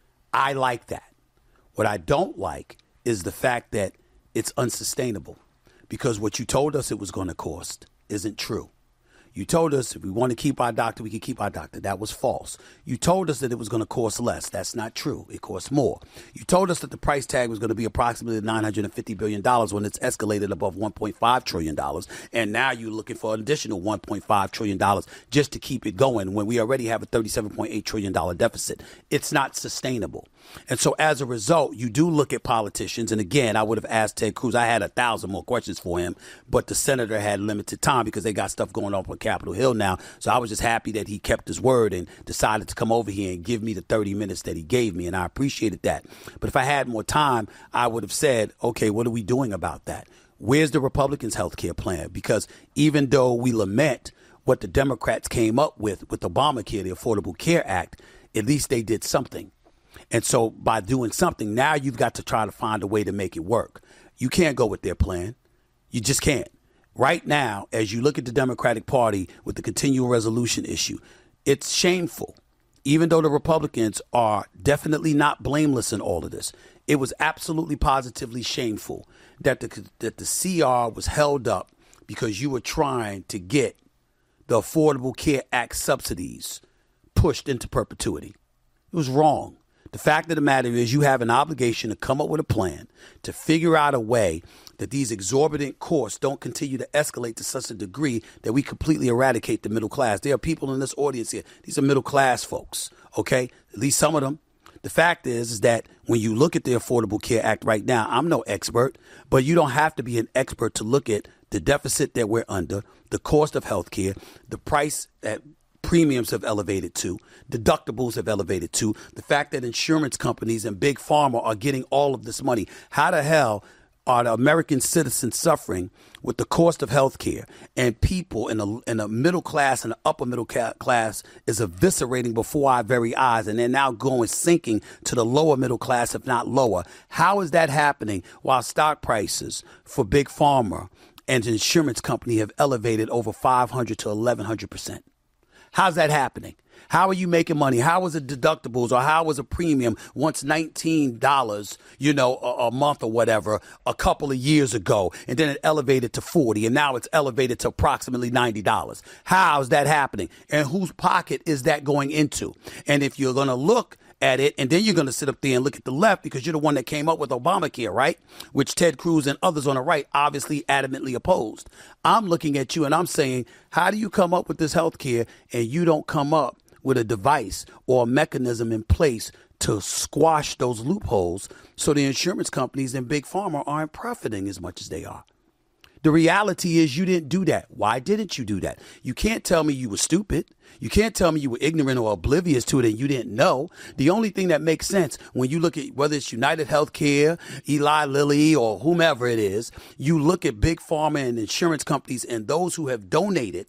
I like that. What I don't like is the fact that it's unsustainable, because what you told us it was going to cost isn't true. You told us if we want to keep our doctor, we can keep our doctor. That was false. You told us that it was going to cost less. That's not true. It costs more. You told us that the price tag was going to be approximately nine hundred fifty billion dollars when it's escalated above one point five trillion dollars. And now you're looking for an additional one point five trillion dollars just to keep it going when we already have a thirty-seven point eight trillion dollars deficit. It's not sustainable. And so as a result, you do look at politicians. And again, I would have asked Ted Cruz. I had a thousand more questions for him, but the senator had limited time because they got stuff going on on Capitol Hill now. So I was just happy that he kept his word and decided to come over here and give me the thirty minutes that he gave me. And I appreciated that. But if I had more time, I would have said, okay, what are we doing about that? Where's the Republicans' health care plan? Because even though we lament what the Democrats came up with with Obamacare, the Affordable Care Act, at least they did something. And so by doing something, now you've got to try to find a way to make it work. You can't go with their plan. You just can't. Right now, as you look at the Democratic Party with the continual resolution issue, it's shameful. Even though the Republicans are definitely not blameless in all of this, it was absolutely positively shameful that the that the C R was held up because you were trying to get the Affordable Care Act subsidies pushed into perpetuity. It was wrong. The fact of the matter is you have an obligation to come up with a plan to figure out a way that these exorbitant costs don't continue to escalate to such a degree that we completely eradicate the middle class. There are people in this audience here. These are middle class folks, okay? At least some of them. The fact is, is that when you look at the Affordable Care Act right now, I'm no expert, but you don't have to be an expert to look at the deficit that we're under, the cost of health care, the price that premiums have elevated to, deductibles have elevated to, the fact that insurance companies and big pharma are getting all of this money. How the hell are the American citizens suffering with the cost of health care, and people in a, in a middle class and the upper middle ca- class is eviscerating before our very eyes, and they're now going sinking to the lower middle class, if not lower? How is that happening while stock prices for big pharma and the insurance company have elevated over five hundred to eleven hundred percent? How's that happening? How are you making money? How was it deductibles, or how was a premium once nineteen dollars, you know, a, a month or whatever, a couple of years ago, and then it elevated to forty, and now it's elevated to approximately ninety dollars. How's that happening? And whose pocket is that going into? And if you're going to look at it, and then you're going to sit up there and look at the left because you're the one that came up with Obamacare, right? Which Ted Cruz and others on the right obviously adamantly opposed. I'm looking at you and I'm saying, how do you come up with this health care and you don't come up with a device or a mechanism in place to squash those loopholes so the insurance companies and big pharma aren't profiting as much as they are? The reality is you didn't do that. Why didn't you do that? You can't tell me you were stupid. You can't tell me you were ignorant or oblivious to it and you didn't know. The only thing that makes sense when you look at whether it's United Healthcare, Eli Lilly, or whomever it is, you look at big pharma and insurance companies and those who have donated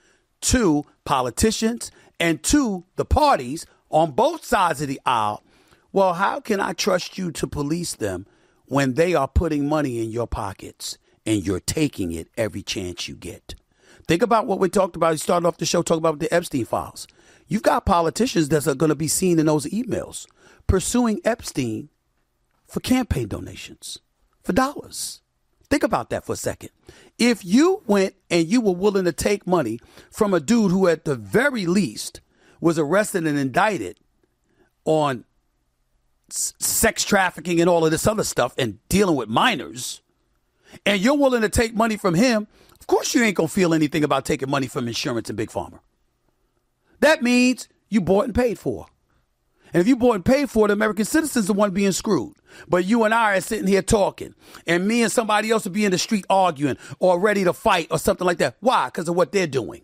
to politicians and to the parties on both sides of the aisle. Well, how can I trust you to police them when they are putting money in your pockets and you're taking it every chance you get? Think about what we talked about. You started off the show talking about the Epstein files. You've got politicians that are going to be seen in those emails pursuing Epstein for campaign donations, for dollars. Think about that for a second. If you went and you were willing to take money from a dude who at the very least was arrested and indicted on s- sex trafficking and all of this other stuff and dealing with minors, and you're willing to take money from him, of course you ain't going to feel anything about taking money from insurance and big pharma. That means you bought and paid for. And if you bought and paid for it, the American citizens are the one being screwed. But you and I are sitting here talking, and me and somebody else will be in the street arguing or ready to fight or something like that. Why? Because of what they're doing.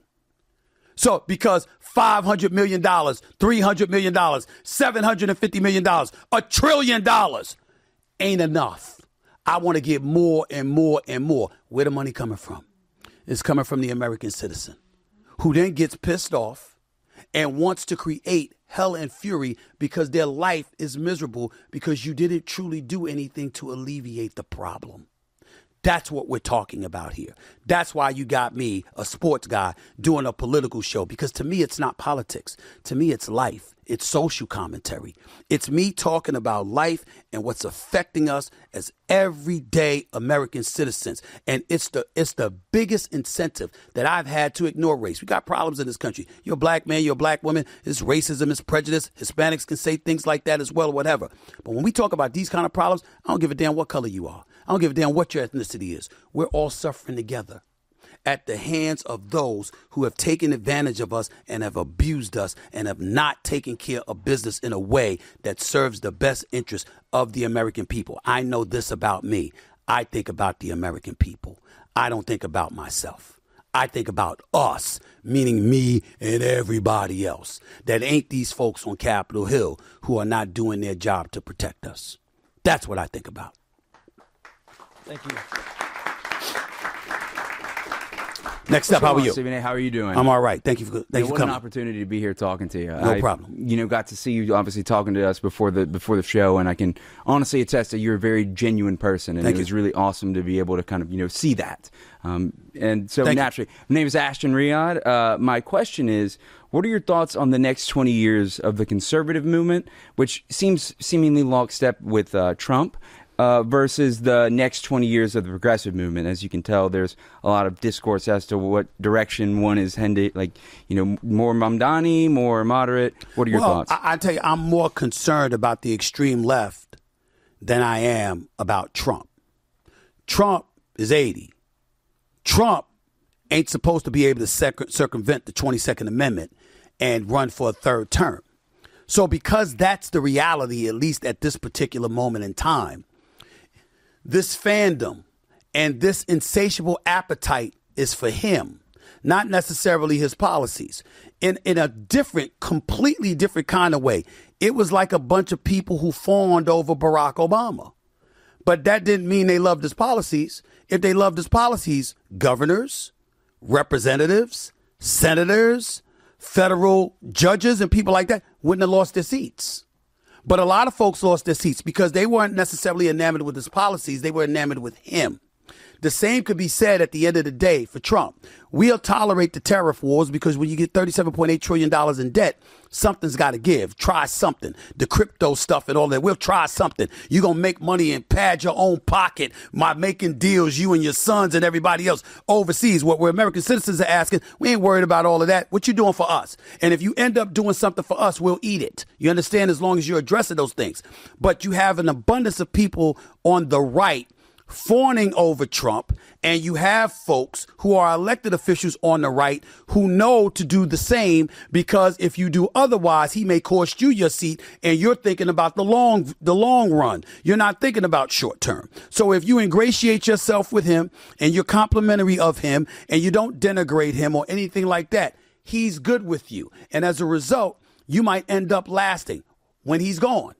So because five hundred million dollars, three hundred million dollars, seven hundred fifty million dollars, a trillion dollars ain't enough. I want to get more and more and more. Where the money coming from? It's coming from the American citizen, who then gets pissed off and wants to create hell and fury because their life is miserable because you didn't truly do anything to alleviate the problem. That's what we're talking about here. That's why you got me, a sports guy, doing a political show, because to me, it's not politics. To me, it's life. It's social commentary. It's me talking about life and what's affecting us as everyday American citizens. And it's the it's the biggest incentive that I've had to ignore race. We got problems in this country. You're a black man, you're a black woman. It's racism, it's prejudice. Hispanics can say things like that as well, or whatever. But when we talk about these kind of problems, I don't give a damn what color you are. I don't give a damn what your ethnicity is. We're all suffering together at the hands of those who have taken advantage of us and have abused us and have not taken care of business in a way that serves the best interest of the American people. I know this about me. I think about the American people. I don't think about myself. I think about us, meaning me and everybody else. That ain't these folks on Capitol Hill who are not doing their job to protect us. That's what I think about. Thank you. Next up, how are you? Stephen A., how are you doing? I'm all right. Thank you for thank yeah, you for what coming. What an opportunity to be here talking to you. No I, problem. You know, got to see you obviously talking to us before the before the show, and I can honestly attest that you're a very genuine person, and Thank it you. was really awesome to be able to kind of you know see that. Um, and so Thank naturally, you. my name is Ashton Riyad. Uh, my question is, what are your thoughts on the next twenty years of the conservative movement, which seems seemingly lockstep with uh, Trump? Uh, versus the next twenty years of the progressive movement. As you can tell, there's a lot of discourse as to what direction one is headed, like, you know, more Mamdani, more moderate. What are your well, thoughts? I, I tell you, I'm more concerned about the extreme left than I am about Trump. Trump is eighty. Trump ain't supposed to be able to circ- circumvent the twenty-second Amendment and run for a third term. So because that's the reality, at least at this particular moment in time, this fandom and this insatiable appetite is for him, not necessarily his policies. In in a different, completely different kind of way. It was like a bunch of people who fawned over Barack Obama. But that didn't mean they loved his policies. If they loved his policies, governors, representatives, senators, federal judges and people like that wouldn't have lost their seats. But a lot of folks lost their seats because they weren't necessarily enamored with his policies. They were enamored with him. The same could be said at the end of the day for Trump. We'll tolerate the tariff wars because when you get thirty-seven point eight trillion dollars in debt, something's got to give. Try something. The crypto stuff and all that. We'll try something. You're going to make money and pad your own pocket by making deals, you and your sons and everybody else overseas. What we're American citizens are asking, we ain't worried about all of that. What you doing for us? And if you end up doing something for us, we'll eat it. You understand? As long as you're addressing those things. But you have an abundance of people on the right fawning over Trump, and you have folks who are elected officials on the right who know to do the same, because if you do otherwise, he may cost you your seat, and you're thinking about the long the long run. You're not thinking about short term. So if you ingratiate yourself with him and you're complimentary of him and you don't denigrate him or anything like that, he's good with you. And as a result, you might end up lasting when he's gone.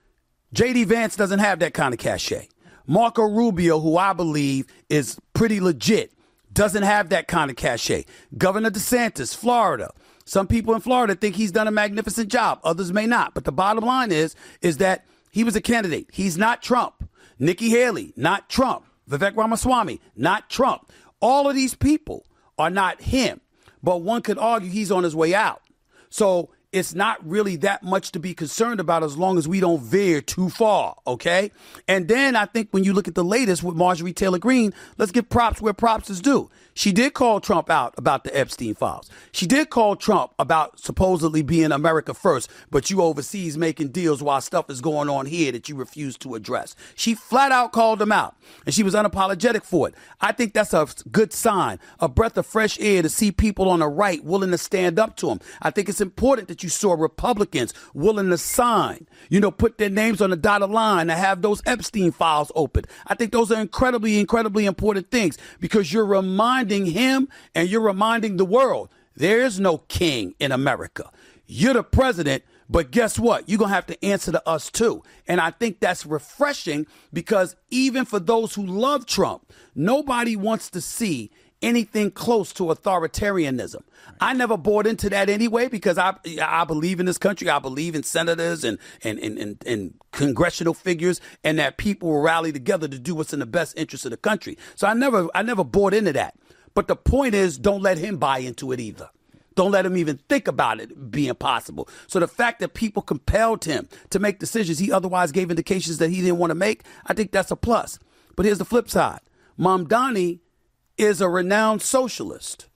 J D Vance doesn't have that kind of cachet. Marco Rubio, who I believe is pretty legit, doesn't have that kind of cachet. Governor DeSantis, Florida. Some people in Florida think he's done a magnificent job. Others may not. But the bottom line is, is that he was a candidate. He's not Trump. Nikki Haley, not Trump. Vivek Ramaswamy, not Trump. All of these people are not him. But one could argue he's on his way out. So it's not really that much to be concerned about as long as we don't veer too far, okay? And then I think when you look at the latest with Marjorie Taylor Greene, let's give props where props is due. She did call Trump out about the Epstein files. She did call Trump about supposedly being America first, but you overseas making deals while stuff is going on here that you refuse to address. She flat out called him out, and she was unapologetic for it. I think that's a good sign, a breath of fresh air to see people on the right willing to stand up to him. I think it's important that you saw Republicans willing to sign, you know, put their names on the dotted line and have those Epstein files open. I think those are incredibly, incredibly important things, because you're reminding him and you're reminding the world there is no king in America. You're the president, but guess what? You're going to have to answer to us too. And I think that's refreshing, because even for those who love Trump, nobody wants to see anything close to authoritarianism. I never bought into that anyway because I I believe in this country. I believe in senators and and, and, and, and congressional figures, and that people will rally together to do what's in the best interest of the country. So I never I never bought into that. But the point is, don't let him buy into it either. Don't let him even think about it being possible. So the fact that people compelled him to make decisions he otherwise gave indications that he didn't want to make, I think that's a plus. But here's the flip side. Mamdani is a renowned socialist,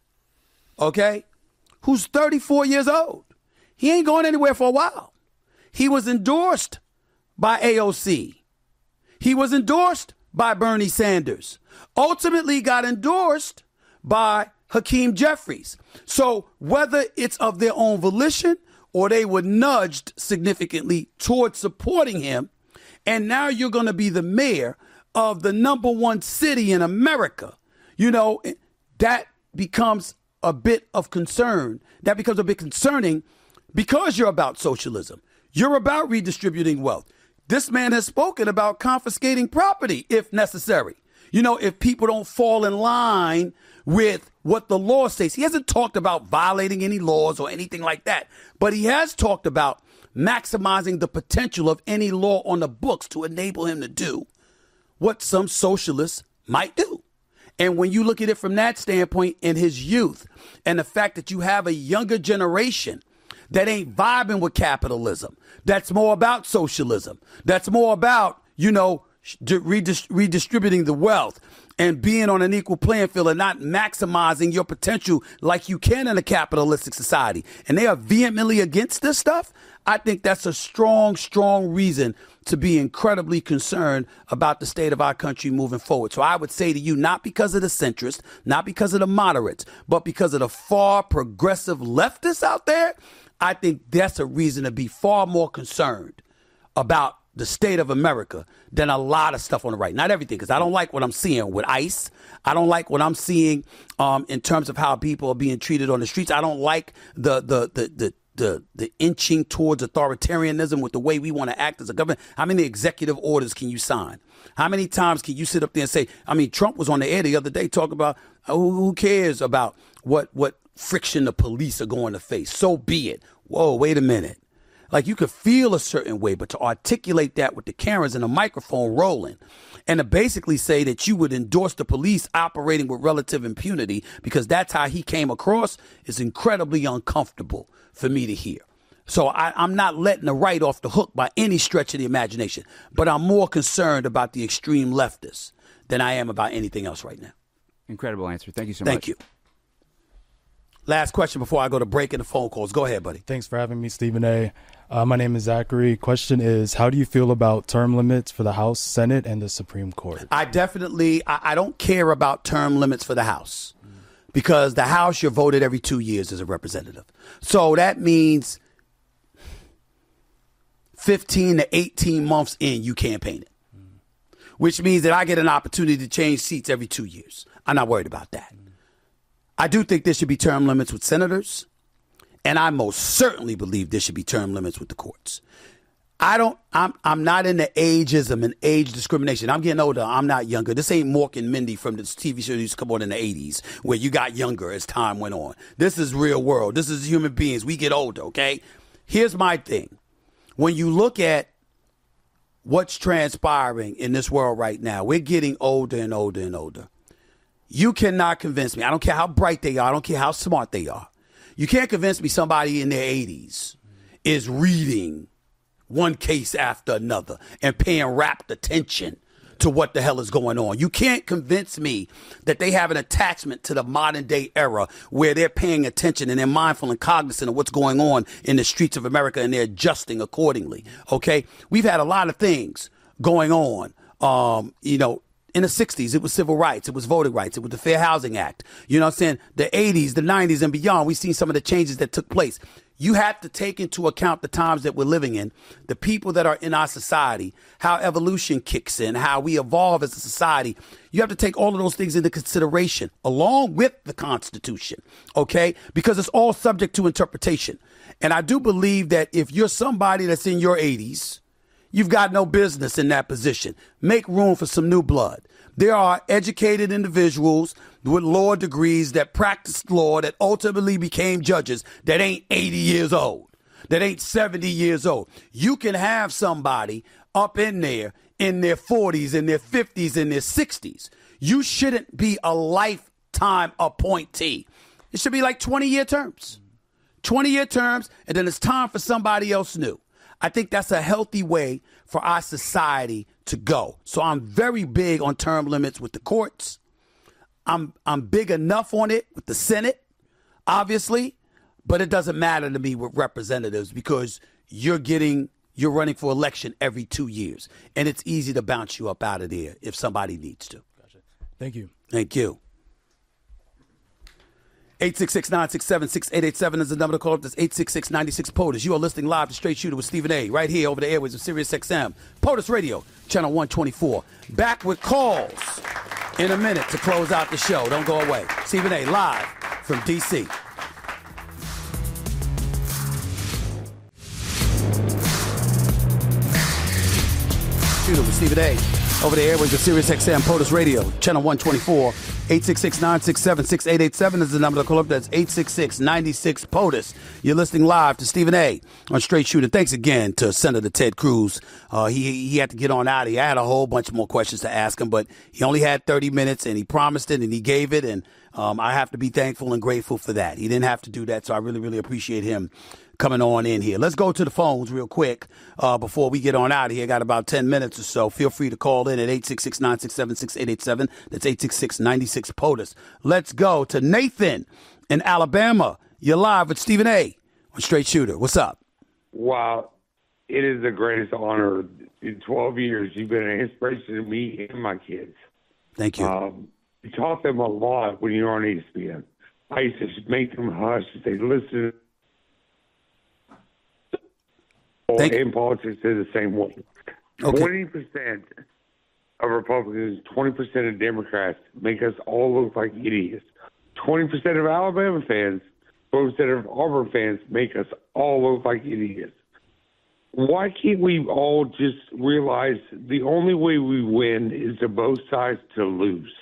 okay, who's thirty-four years old. He ain't going anywhere for a while. He was endorsed by A O C. He was endorsed by Bernie Sanders. Ultimately got endorsed by Hakeem Jeffries. So whether it's of their own volition or they were nudged significantly towards supporting him, and now you're going to be the mayor of the number one city in America, you know, that becomes a bit of concern. That becomes a bit concerning because you're about socialism. You're about redistributing wealth. This man has spoken about confiscating property if necessary. You know, if people don't fall in line with what the law says. He hasn't talked about violating any laws or anything like that, but he has talked about maximizing the potential of any law on the books to enable him to do what some socialists might do. And when you look at it from that standpoint in his youth and the fact that you have a younger generation that ain't vibing with capitalism, that's more about socialism, that's more about, you know, Redist- redistributing the wealth and being on an equal playing field and not maximizing your potential like you can in a capitalistic society. And they are vehemently against this stuff. I think that's a strong, strong reason to be incredibly concerned about the state of our country moving forward. So I would say to you, not because of the centrists, not because of the moderates, but because of the far progressive leftists out there, I think that's a reason to be far more concerned about the state of America than a lot of stuff on the right. Not everything, because I don't like what I'm seeing with ICE. I don't like what I'm seeing um, in terms of how people are being treated on the streets. I don't like the the the the the, the inching towards authoritarianism with the way we want to act as a government. How many executive orders can you sign? How many times can you sit up there and say, I mean, Trump was on the air the other day talking about oh, who cares about what what friction the police are going to face? So be it. Whoa, wait a minute. Like, you could feel a certain way, but to articulate that with the cameras and the microphone rolling and to basically say that you would endorse the police operating with relative impunity because that's how he came across is incredibly uncomfortable for me to hear. So I, I'm not letting the right off the hook by any stretch of the imagination, but I'm more concerned about the extreme leftists than I am about anything else right now. Incredible answer. Thank you so Thank much. you. Last question before I go to break and the phone calls. Go ahead, buddy. Thanks for having me, Stephen A. Uh, my name is Zachary. Question is, how do you feel about term limits for the House, Senate, and the Supreme Court? I definitely, I, I don't care about term limits for the House because the House, you're voted every two years as a representative. So that means fifteen to eighteen months in, you campaign it, which means that I get an opportunity to change seats every two years. I'm not worried about that. I do think there should be term limits with senators, and I most certainly believe there should be term limits with the courts. I don't, I'm I'm not into ageism and age discrimination. I'm getting older. I'm not younger. This ain't Mork and Mindy from the T V show that used to come on in the eighties where you got younger as time went on. This is real world. This is human beings. We get older, okay? Here's my thing. When you look at what's transpiring in this world right now, we're getting older and older and older. You cannot convince me. I don't care how bright they are. I don't care how smart they are. You can't convince me somebody in their eighties is reading one case after another and paying rapt attention to what the hell is going on. You can't convince me that they have an attachment to the modern day era where they're paying attention and they're mindful and cognizant of what's going on in the streets of America and they're adjusting accordingly. Okay? We've had a lot of things going on, um, you know, in the sixties, it was civil rights. It was voting rights. It was the Fair Housing Act. You know what I'm saying? The eighties, the nineties, and beyond, we've seen some of the changes that took place. You have to take into account the times that we're living in, the people that are in our society, how evolution kicks in, how we evolve as a society. You have to take all of those things into consideration, along with the Constitution, okay? Because it's all subject to interpretation. And I do believe that if you're somebody that's in your eighties, you've got no business in that position. Make room for some new blood. There are educated individuals with law degrees that practiced law that ultimately became judges that ain't eighty years old, that ain't seventy years old. You can have somebody up in there in their forties, in their fifties, in their sixties. You shouldn't be a lifetime appointee. It should be like twenty-year terms. twenty-year terms, and then it's time for somebody else new. I think that's a healthy way for our society to go. So I'm very big on term limits with the courts. I'm I'm big enough on it with the Senate, obviously, but it doesn't matter to me with representatives because you're getting you're running for election every two years, and it's easy to bounce you up out of there if somebody needs to. Gotcha. Thank you. Thank you. eight six six, nine six seven, six eight eight seven is the number to call up. That's eight six six, nine six, POTUS. You are listening live to Straight Shooter with Stephen A. right here over the airways of Sirius X M. POTUS Radio, channel one twenty-four. Back with calls in a minute to close out the show. Don't go away. Stephen A. live from D C. Shooter with Stephen A. over the airways of Sirius X M, POTUS Radio, channel one twenty-four. eight six six, nine six seven, six eight eight seven is the number to call up. That's eight six six, nine six, POTUS. You're listening live to Stephen A. on Straight Shooter. Thanks again to Senator Ted Cruz. Uh, he he had to get on out. He had a whole bunch more questions to ask him, but he only had thirty minutes, and he promised it, and he gave it, and um, I have to be thankful and grateful for that. He didn't have to do that, so I really, really appreciate him coming on in here. Let's go to the phones real quick uh, before we get on out of here. Got about ten minutes or so. Feel free to call in at eight six six, nine six seven, six eight eight seven. That's eight six six, nine six, POTUS. Let's go to Nathan in Alabama. You're live with Stephen A. on Straight Shooter. What's up? Wow. It is the greatest honor. In twelve years, you've been an inspiration to me and my kids. Thank you. Um, you taught them a lot when you were on E S P N. I used to make them hush. They listen. Thank and politics are the same way. Okay. twenty percent of Republicans, twenty percent of Democrats make us all look like idiots. twenty percent of Alabama fans, twenty percent of Auburn fans make us all look like idiots. Why can't we all just realize the only way we win is to both sides to lose?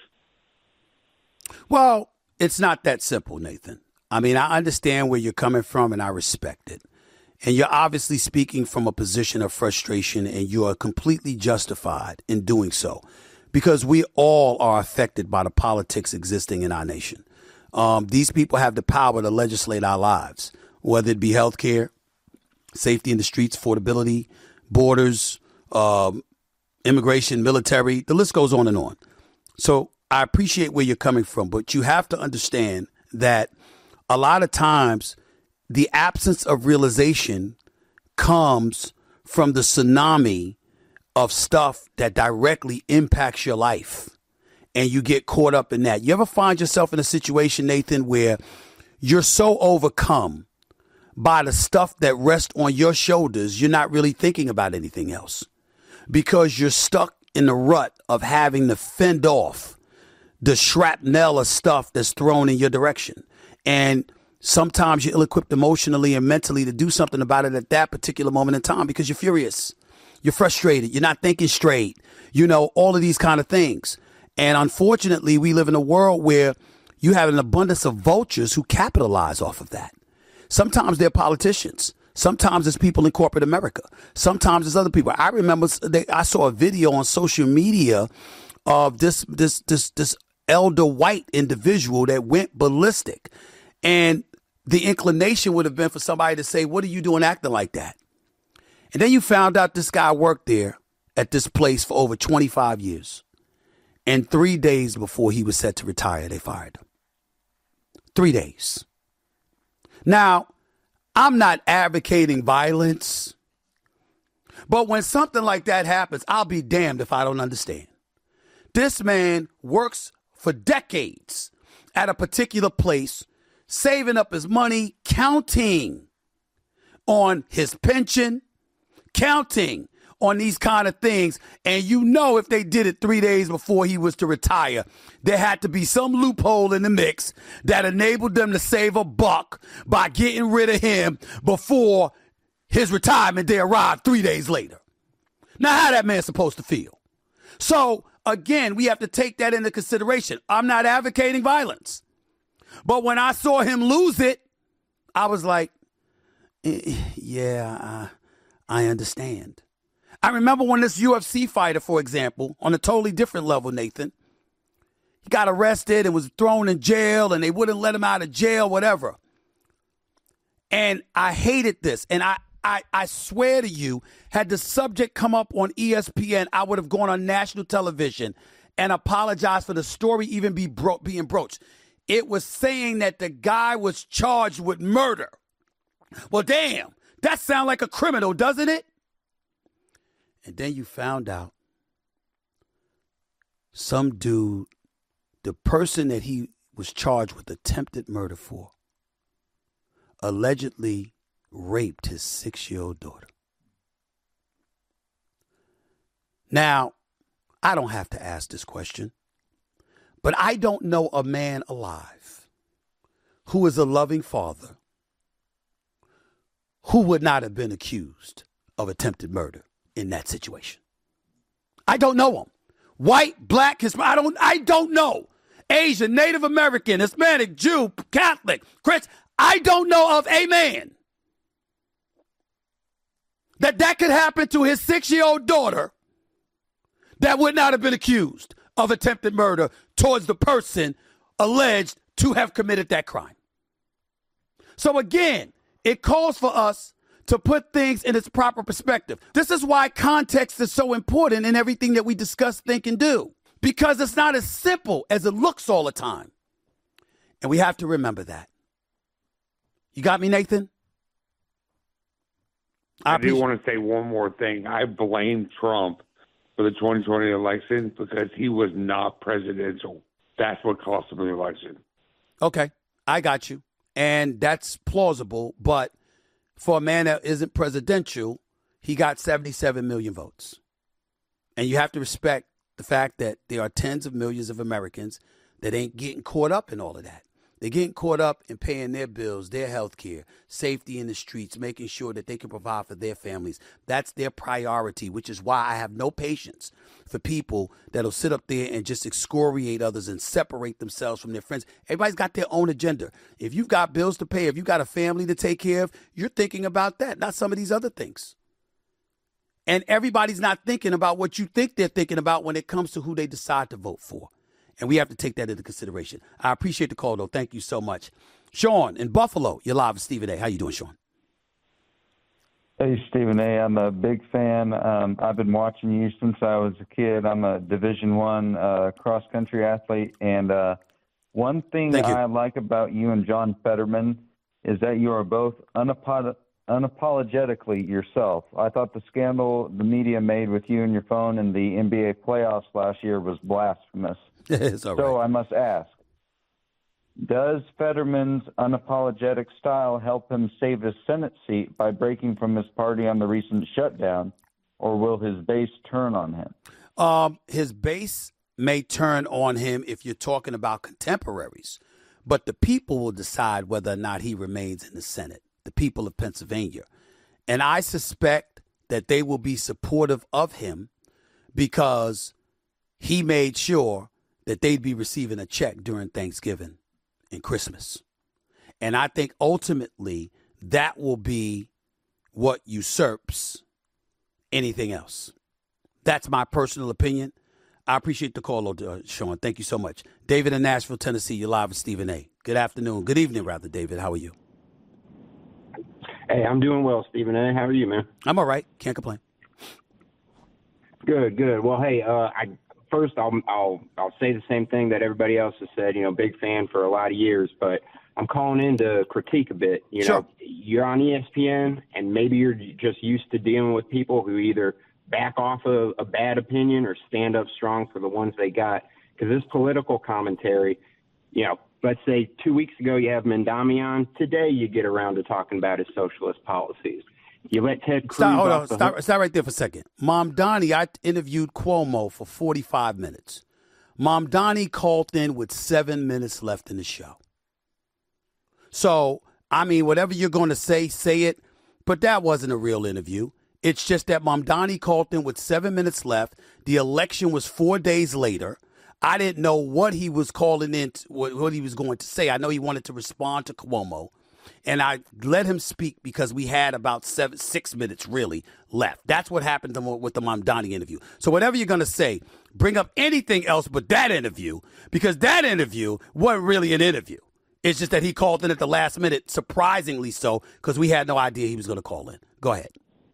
Well, it's not that simple, Nathan. I mean, I understand where you're coming from, and I respect it. And you're obviously speaking from a position of frustration, and you are completely justified in doing so because we all are affected by the politics existing in our nation. Um, these people have the power to legislate our lives, whether it be health care, safety in the streets, affordability, borders, um, immigration, military. The list goes on and on. So I appreciate where you're coming from, but you have to understand that a lot of times the absence of realization comes from the tsunami of stuff that directly impacts your life. And you get caught up in that. You ever find yourself in a situation, Nathan, where you're so overcome by the stuff that rests on your shoulders, you're not really thinking about anything else because you're stuck in the rut of having to fend off the shrapnel of stuff that's thrown in your direction. And sometimes you're ill-equipped emotionally and mentally to do something about it at that particular moment in time because you're furious. You're frustrated. You're not thinking straight. You know, all of these kind of things. And unfortunately, we live in a world where you have an abundance of vultures who capitalize off of that. Sometimes they're politicians. Sometimes it's people in corporate America. Sometimes it's other people. I remember they, I saw a video on social media of this this this this elder white individual that went ballistic. And the inclination would have been for somebody to say, what are you doing acting like that? And then you found out this guy worked there at this place for over twenty-five years. And three days before he was set to retire, they fired him. Three days. Now, I'm not advocating violence, but when something like that happens, I'll be damned if I don't understand. This man works for decades at a particular place, saving up his money, counting on his pension, counting on these kind of things. And you know, if they did it three days before he was to retire, there had to be some loophole in the mix that enabled them to save a buck by getting rid of him before his retirement day arrived three days later. Now, how that man supposed to feel? So, again, we have to take that into consideration. I'm not advocating violence. But when I saw him lose it, I was like, eh, yeah, I, I understand. I remember when this U F C fighter, for example, on a totally different level, Nathan, he got arrested and was thrown in jail, and they wouldn't let him out of jail, whatever. And I hated this. And I, I, I swear to you, had the subject come up on E S P N, I would have gone on national television and apologized for the story even be bro- being broached. It was saying that the guy was charged with murder. Well, damn, that sounds like a criminal, doesn't it? And then you found out some dude, the person that he was charged with attempted murder for, allegedly raped his six-year-old daughter. Now, I don't have to ask this question, but I don't know a man alive who is a loving father who would not have been accused of attempted murder in that situation. I don't know him. White, black, Hispanic, I don't, I don't know. Asian, Native American, Hispanic, Jew, Catholic, Christian. I don't know of a man that that could happen to his six-year-old daughter that would not have been accused of attempted murder towards the person alleged to have committed that crime. So again, it calls for us to put things in its proper perspective. This is why context is so important in everything that we discuss, think, and do, because it's not as simple as it looks all the time. And we have to remember that. You got me, Nathan? I, I do want to say one more thing. I blame Trump for the twenty twenty election because he was not presidential. That's what cost him the election. Okay, I got you. And that's plausible, but for a man that isn't presidential, he got seventy-seven million votes. And you have to respect the fact that there are tens of millions of Americans that ain't getting caught up in all of that. They're getting caught up in paying their bills, their health care, safety in the streets, making sure that they can provide for their families. That's their priority, which is why I have no patience for people that'll sit up there and just excoriate others and separate themselves from their friends. Everybody's got their own agenda. If you've got bills to pay, if you've got a family to take care of, you're thinking about that, not some of these other things. And everybody's not thinking about what you think they're thinking about when it comes to who they decide to vote for. And we have to take that into consideration. I appreciate the call, though. Thank you so much. Sean in Buffalo, you're live with Stephen A. How you doing, Sean? Hey, Stephen A. I'm a big fan. Um, I've been watching you since I was a kid. I'm a Division One uh, cross-country athlete. And uh, one thing I like about you and John Fetterman is that you are both unapolog- unapologetically yourself. I thought the scandal the media made with you and your phone in the N B A playoffs last year was blasphemous. It's all right. So I must ask, does Fetterman's unapologetic style help him save his Senate seat by breaking from his party on the recent shutdown, or will his base turn on him? Um, his base may turn on him if you're talking about contemporaries, but the people will decide whether or not he remains in the Senate, the people of Pennsylvania. And I suspect that they will be supportive of him because he made sure that they'd be receiving a check during Thanksgiving and Christmas. And I think ultimately that will be what usurps anything else. That's my personal opinion. I appreciate the call, uh, Sean. Thank you so much. David in Nashville, Tennessee, you're live with Stephen A. Good afternoon. Good evening, rather, David. How are you? Hey, I'm doing well, Stephen A. How are you, man? I'm all right. Can't complain. Good, good. Well, hey, uh, I First, I'll, I'll I'll say the same thing that everybody else has said. You know, big fan for a lot of years, but I'm calling in to critique a bit. You sure. know, you're on E S P N, and maybe you're just used to dealing with people who either back off a, a bad opinion or stand up strong for the ones they got. Because this political commentary, you know, let's say two weeks ago you have Mandami on. Today you get around to talking about his socialist policies. You let Ted Cruz stop, hold on, the stop, hook. stop right there for a second. Mamdani, I interviewed Cuomo for forty-five minutes. Mamdani called in with seven minutes left in the show. So, I mean, whatever you're going to say, say it. But that wasn't a real interview. It's just that Mamdani called in with seven minutes left. The election was four days later. I didn't know what he was calling in, to, what, what he was going to say. I know he wanted to respond to Cuomo. And I let him speak because we had about seven, six minutes really left. That's what happened to, with the Mamdani interview. So whatever you're going to say, bring up anything else but that interview, because that interview wasn't really an interview. It's just that he called in at the last minute, surprisingly so, because we had no idea he was going to call in. Go ahead.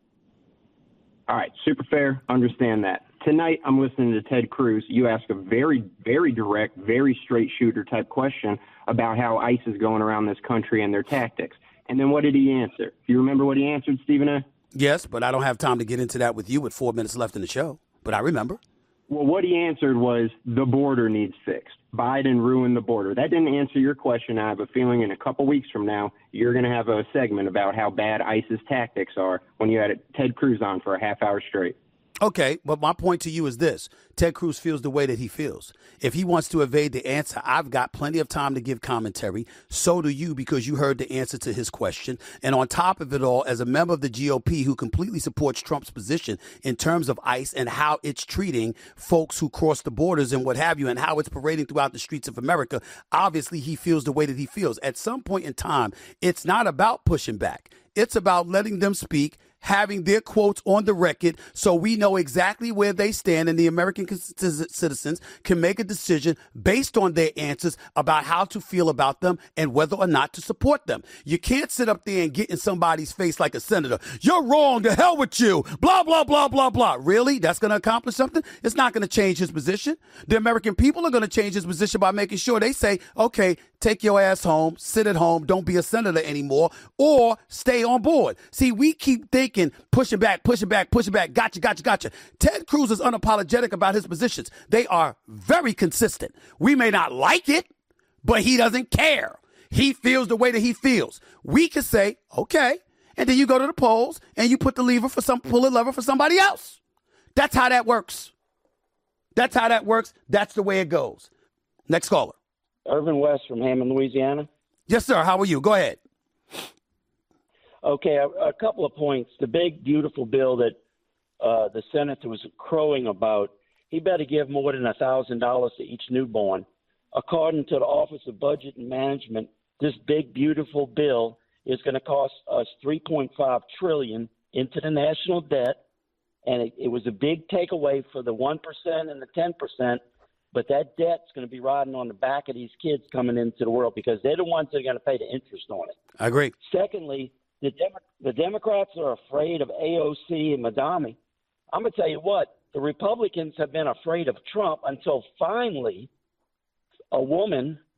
All right, super fair. Understand that. Tonight, I'm listening to Ted Cruz. You ask a very, very direct, very straight shooter type question about how ICE is going around this country and their tactics. And then what did he answer? Do you remember what he answered, Stephen A? Yes, but I don't have time to get into that with you with four minutes left in the show. But I remember. Well, what he answered was the border needs fixed. Biden ruined the border. That didn't answer your question. I have a feeling in a couple weeks from now, you're going to have a segment about how bad ICE's tactics are when you had Ted Cruz on for a half hour straight. Okay, but my point to you is this. Ted Cruz feels the way that he feels. If he wants to evade the answer, I've got plenty of time to give commentary. So do you, because you heard the answer to his question. And on top of it all, as a member of the G O P who completely supports Trump's position in terms of ICE and how it's treating folks who cross the borders and what have you, and how it's parading throughout the streets of America, obviously he feels the way that he feels. At some point in time, it's not about pushing back. It's about letting them speak, having their quotes on the record so we know exactly where they stand, and the American citizens can make a decision based on their answers about how to feel about them and whether or not to support them. You can't sit up there and get in somebody's face like a senator. You're wrong. To hell with you. Blah, blah, blah, blah, blah. Really? That's going to accomplish something? It's not going to change his position. The American people are going to change his position by making sure they say, okay, take your ass home, sit at home, don't be a senator anymore, or stay on board. See, we keep thinking, pushing back, pushing back, pushing back, gotcha, gotcha, gotcha. Ted Cruz is unapologetic about his positions. They are very consistent. We may not like it, but he doesn't care. He feels the way that he feels. We can say, okay, and then you go to the polls and you put the lever for some, pull the lever for somebody else. That's how that works. That's how that works. That's the way it goes. Next caller. Irvin West from Hammond, Louisiana. Yes, sir. How are you? Go ahead. Okay, a, a couple of points. The big, beautiful bill that uh, the senator was crowing about, he better give more than one thousand dollars to each newborn. According to the Office of Budget and Management, this big, beautiful bill is going to cost us three point five trillion dollars into the national debt, and it, it was a big takeaway for the one percent and the ten percent, but that debt's going to be riding on the back of these kids coming into the world because they're the ones that are going to pay the interest on it. I agree. Secondly, the, Demo- the Democrats are afraid of A O C and Madami. I'm going to tell you what, the Republicans have been afraid of Trump until finally a woman –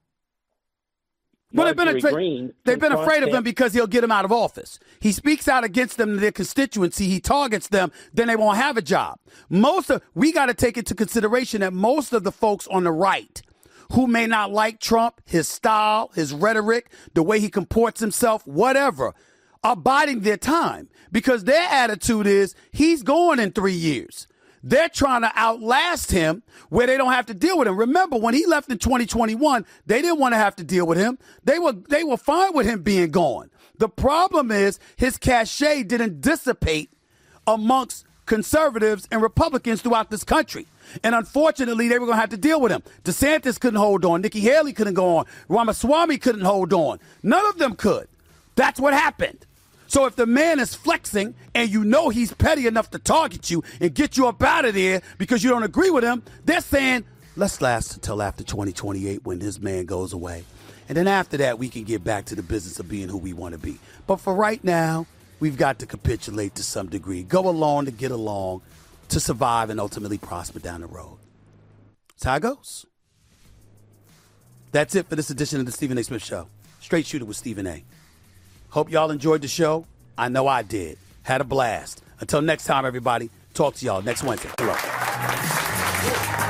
Well, they've been, afraid, Green they've been afraid of him him because he'll get him out of office. He speaks out against them, their constituency. He targets them. Then they won't have a job. Most of we got to take into consideration that most of the folks on the right who may not like Trump, his style, his rhetoric, the way he comports himself, whatever, are biding their time because their attitude is he's going in three years. They're trying to outlast him where they don't have to deal with him. Remember, when he left in twenty twenty-one, they didn't want to have to deal with him. They were they were fine with him being gone. The problem is his cachet didn't dissipate amongst conservatives and Republicans throughout this country. And unfortunately, they were going to have to deal with him. DeSantis couldn't hold on. Nikki Haley couldn't go on. Ramaswamy couldn't hold on. None of them could. That's what happened. So if the man is flexing and you know he's petty enough to target you and get you up out of there because you don't agree with him, they're saying, let's last until after twenty twenty-eight when this man goes away. And then after that, we can get back to the business of being who we want to be. But for right now, we've got to capitulate to some degree. Go along to get along, to survive and ultimately prosper down the road. That's how it goes. That's it for this edition of the Stephen A. Smith Show. Straight Shooter with Stephen A. Hope y'all enjoyed the show. I know I did. Had a blast. Until next time, everybody. Talk to y'all next Wednesday. Hello.